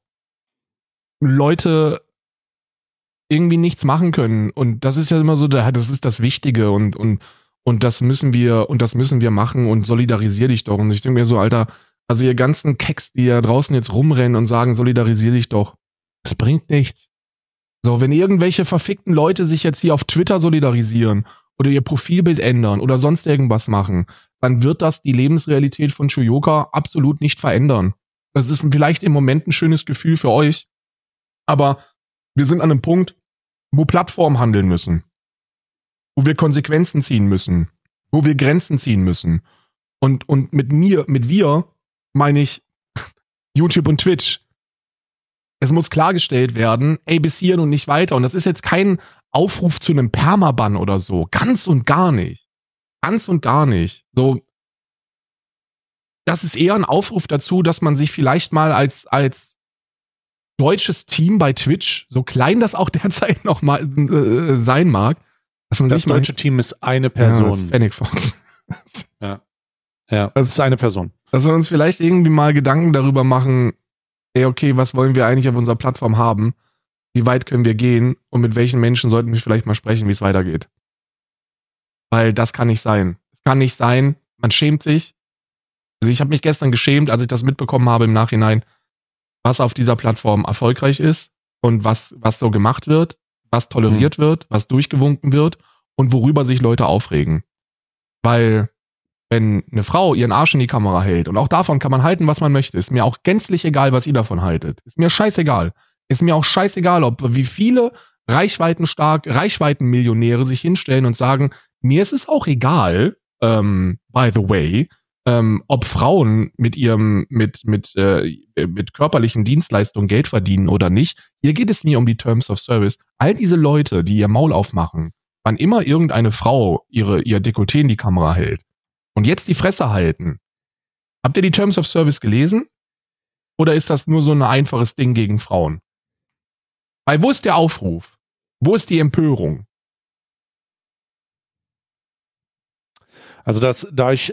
Leute irgendwie nichts machen können. Und das ist ja immer so, das ist das Wichtige und das müssen wir machen und solidarisier dich doch. Und ich denke mir so, Alter, also ihr ganzen Keks, die ja draußen jetzt rumrennen und sagen, solidarisier dich doch, das bringt nichts. So, wenn irgendwelche verfickten Leute sich jetzt hier auf Twitter solidarisieren oder ihr Profilbild ändern oder sonst irgendwas machen, dann wird das die Lebensrealität von Shuyoka absolut nicht verändern. Das ist vielleicht im Moment ein schönes Gefühl für euch, aber wir sind an einem Punkt, wo Plattformen handeln müssen, wo wir Konsequenzen ziehen müssen, wo wir Grenzen ziehen müssen. Und mit wir meine ich YouTube und Twitch. Es muss klargestellt werden, ey, bis hier und nicht weiter. Und das ist jetzt kein Aufruf zu einem Permaban oder so. Ganz und gar nicht. Ganz und gar nicht. So, das ist eher ein Aufruf dazu, dass man sich vielleicht mal als deutsches Team bei Twitch, so klein das auch derzeit noch mal sein mag, dass man das sich deutsche Team ist eine Person. Ja, das ist Fennec Fox. Ja, das ist eine Person. Dass wir uns vielleicht irgendwie mal Gedanken darüber machen, ey, okay, was wollen wir eigentlich auf unserer Plattform haben? Wie weit können wir gehen? Und mit welchen Menschen sollten wir vielleicht mal sprechen, wie es weitergeht? Weil das kann nicht sein. Es kann nicht sein, man schämt sich. Also ich habe mich gestern geschämt, als ich das mitbekommen habe im Nachhinein, was auf dieser Plattform erfolgreich ist und was so gemacht wird, was toleriert wird, was durchgewunken wird und worüber sich Leute aufregen. Weil wenn eine Frau ihren Arsch in die Kamera hält, und auch davon kann man halten, was man möchte, ist mir auch gänzlich egal, was ihr davon haltet. Ist mir scheißegal. Ist mir auch scheißegal, wie viele Reichweitenmillionäre sich hinstellen und sagen, mir ist es auch egal, by the way, ob Frauen mit körperlichen Dienstleistungen Geld verdienen oder nicht. Hier geht es mir um die Terms of Service. All diese Leute, die ihr Maul aufmachen, wann immer irgendeine Frau ihr Dekolleté in die Kamera hält und jetzt die Fresse halten. Habt ihr die Terms of Service gelesen? Oder ist das nur so ein einfaches Ding gegen Frauen? Weil wo ist der Aufruf? Wo ist die Empörung? Also da ich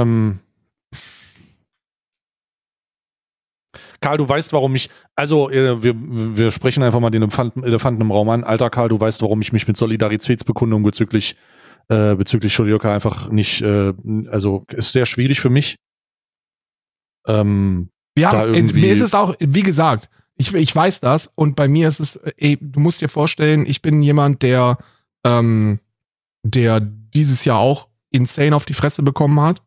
Karl, du weißt, warum ich, also wir sprechen einfach mal den Elefanten im Raum an. Alter Karl, du weißt, warum ich mich mit Solidaritätsbekundung bezüglich Shoyoka einfach nicht, also ist sehr schwierig für mich. Mir ist es auch, wie gesagt, ich weiß das und bei mir ist es, du musst dir vorstellen, ich bin jemand, der dieses Jahr auch insane auf die Fresse bekommen hat.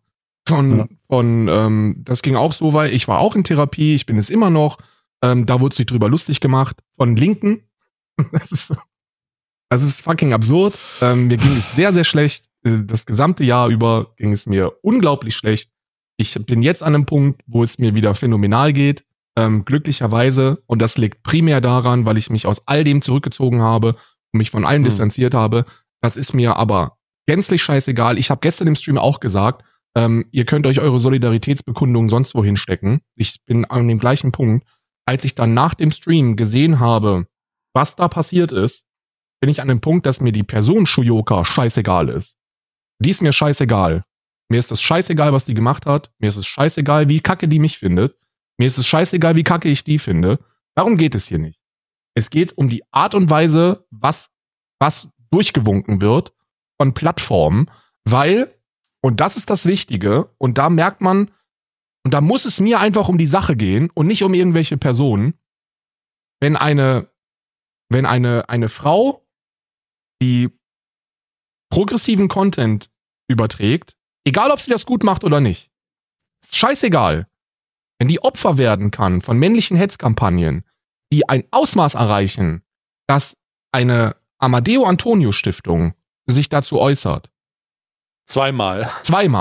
Das ging auch so weit, ich war auch in Therapie, ich bin es immer noch, da wurde sich drüber lustig gemacht, von Linken. Das ist fucking absurd. Mir ging es sehr, sehr schlecht. Das gesamte Jahr über ging es mir unglaublich schlecht. Ich bin jetzt an einem Punkt, wo es mir wieder phänomenal geht, glücklicherweise. Und das liegt primär daran, weil ich mich aus all dem zurückgezogen habe und mich von allem distanziert habe. Das ist mir aber gänzlich scheißegal. Ich habe gestern im Stream auch gesagt, ihr könnt euch eure Solidaritätsbekundung sonst wohin stecken. Ich bin an dem gleichen Punkt. Als ich dann nach dem Stream gesehen habe, was da passiert ist, bin ich an dem Punkt, dass mir die Person Shoyoka scheißegal ist. Die ist mir scheißegal. Mir ist es scheißegal, was die gemacht hat. Mir ist es scheißegal, wie kacke die mich findet. Mir ist es scheißegal, wie kacke ich die finde. Darum geht es hier nicht. Es geht um die Art und Weise, was durchgewunken wird von Plattformen, weil, und das ist das Wichtige, und da merkt man, und da muss es mir einfach um die Sache gehen und nicht um irgendwelche Personen, wenn eine Frau, die progressiven Content überträgt, egal ob sie das gut macht oder nicht, ist scheißegal. Wenn die Opfer werden kann von männlichen Hetzkampagnen, die ein Ausmaß erreichen, dass eine Amadeo Antonio Stiftung sich dazu äußert. Zweimal.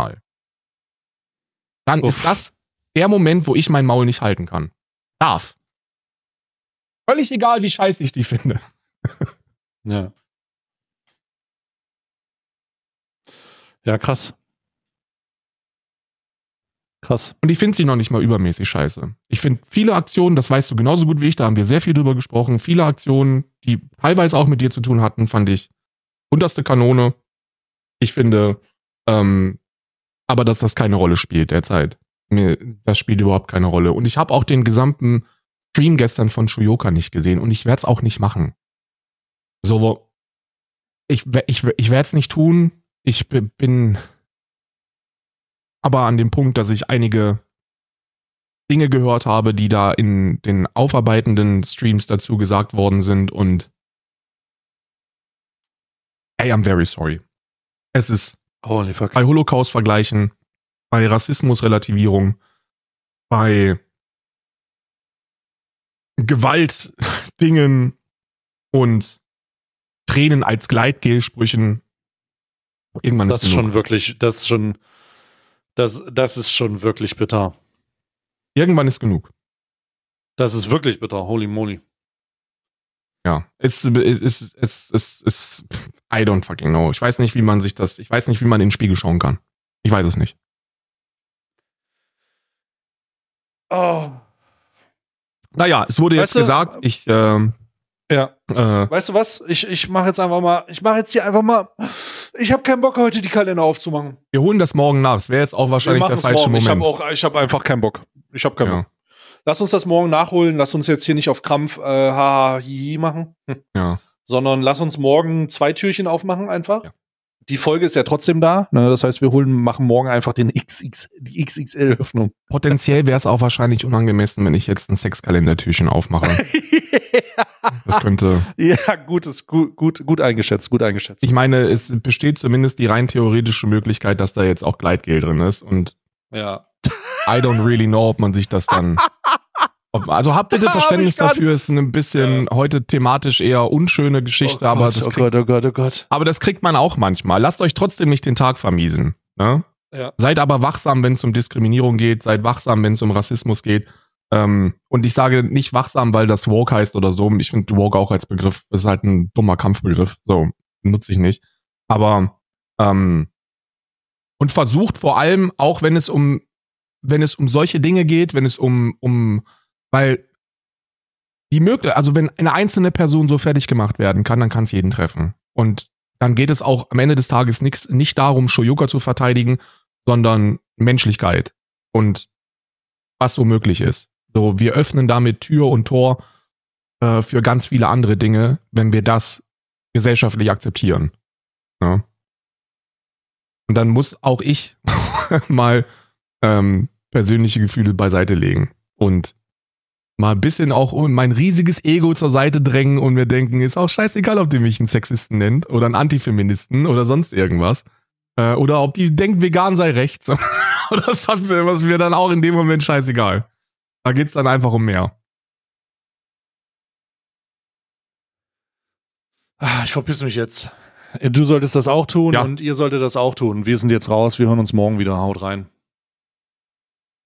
Dann ist das der Moment, wo ich mein Maul nicht halten kann. Darf. Völlig egal, wie scheiße ich die finde. Ja. Ja, krass. Und ich finde sie noch nicht mal übermäßig scheiße. Ich finde viele Aktionen, das weißt du genauso gut wie ich, da haben wir sehr viel drüber gesprochen, viele Aktionen, die teilweise auch mit dir zu tun hatten, fand ich unterste Kanone. Ich finde, aber dass das keine Rolle spielt derzeit. Das spielt überhaupt keine Rolle. Und ich habe auch den gesamten Stream gestern von Shoyoka nicht gesehen und ich werde es auch nicht machen. So, ich werde es nicht tun. Ich bin aber an dem Punkt, dass ich einige Dinge gehört habe, die da in den aufarbeitenden Streams dazu gesagt worden sind und I am very sorry. Es ist holy fuck. Bei Holocaust-Vergleichen, bei Rassismus-Relativierung, bei Gewaltdingen und Tränen als Gleitgel-Sprüchen. Irgendwann ist das schon wirklich, das ist schon wirklich bitter. Irgendwann ist genug. Das ist wirklich bitter, holy moly. Ja, es I don't fucking know. Ich weiß nicht, wie man in den Spiegel schauen kann. Ich weiß es nicht. Oh. Naja, es wurde jetzt gesagt, weißt du was? Ich mache jetzt hier einfach mal, ich habe keinen Bock, heute die Kalender aufzumachen. Wir holen das morgen nach. Das wäre jetzt auch wahrscheinlich der falsche Moment. Ich habe einfach keinen Bock. Bock. Lass uns das morgen nachholen. Lass uns jetzt hier nicht auf Krampf machen. Ja. Sondern lass uns morgen 2 Türchen aufmachen einfach. Ja. Die Folge ist ja trotzdem da. Ne? Das heies, wir machen morgen einfach die XXL-Öffnung. Potenziell wäre es auch wahrscheinlich unangemessen, wenn ich jetzt ein Sexkalendertürchen aufmache. Das könnte. Ja, gut eingeschätzt. Ich meine, es besteht zumindest die rein theoretische Möglichkeit, dass da jetzt auch Gleitgel drin ist. Und ja. I don't really know, ob man sich das dann. Also habt bitte Verständnis dafür, ist ein bisschen heute thematisch eher unschöne Geschichte, aber oh Gott. Aber das kriegt man auch manchmal. Lasst euch trotzdem nicht den Tag vermiesen. Ne? Ja. Seid aber wachsam, wenn es um Diskriminierung geht, seid wachsam, wenn es um Rassismus geht. Und ich sage nicht wachsam, weil das Woke heißt oder so. Ich finde Woke auch als Begriff ist halt ein dummer Kampfbegriff. So, nutze ich nicht. Aber und versucht vor allem, auch wenn es um solche Dinge geht, wenn es weil also wenn eine einzelne Person so fertig gemacht werden kann, dann kann es jeden treffen. Und dann geht es auch am Ende des Tages nicht darum, Shoyuka zu verteidigen, sondern Menschlichkeit und was so möglich ist. So, wir öffnen damit Tür und Tor für ganz viele andere Dinge, wenn wir das gesellschaftlich akzeptieren. Ja. Und dann muss auch ich mal persönliche Gefühle beiseite legen und mal ein bisschen auch mein riesiges Ego zur Seite drängen und mir denken, ist auch scheißegal, ob die mich einen Sexisten nennt oder einen Antifeministen oder sonst irgendwas. Oder ob die denkt, vegan sei rechts oder sonst irgendwas, mir dann auch in dem Moment scheißegal. Da geht's dann einfach um mehr. Ich verpiss mich jetzt. Du solltest das auch tun und ihr solltet das auch tun. Wir sind jetzt raus, wir hören uns morgen wieder. Haut rein.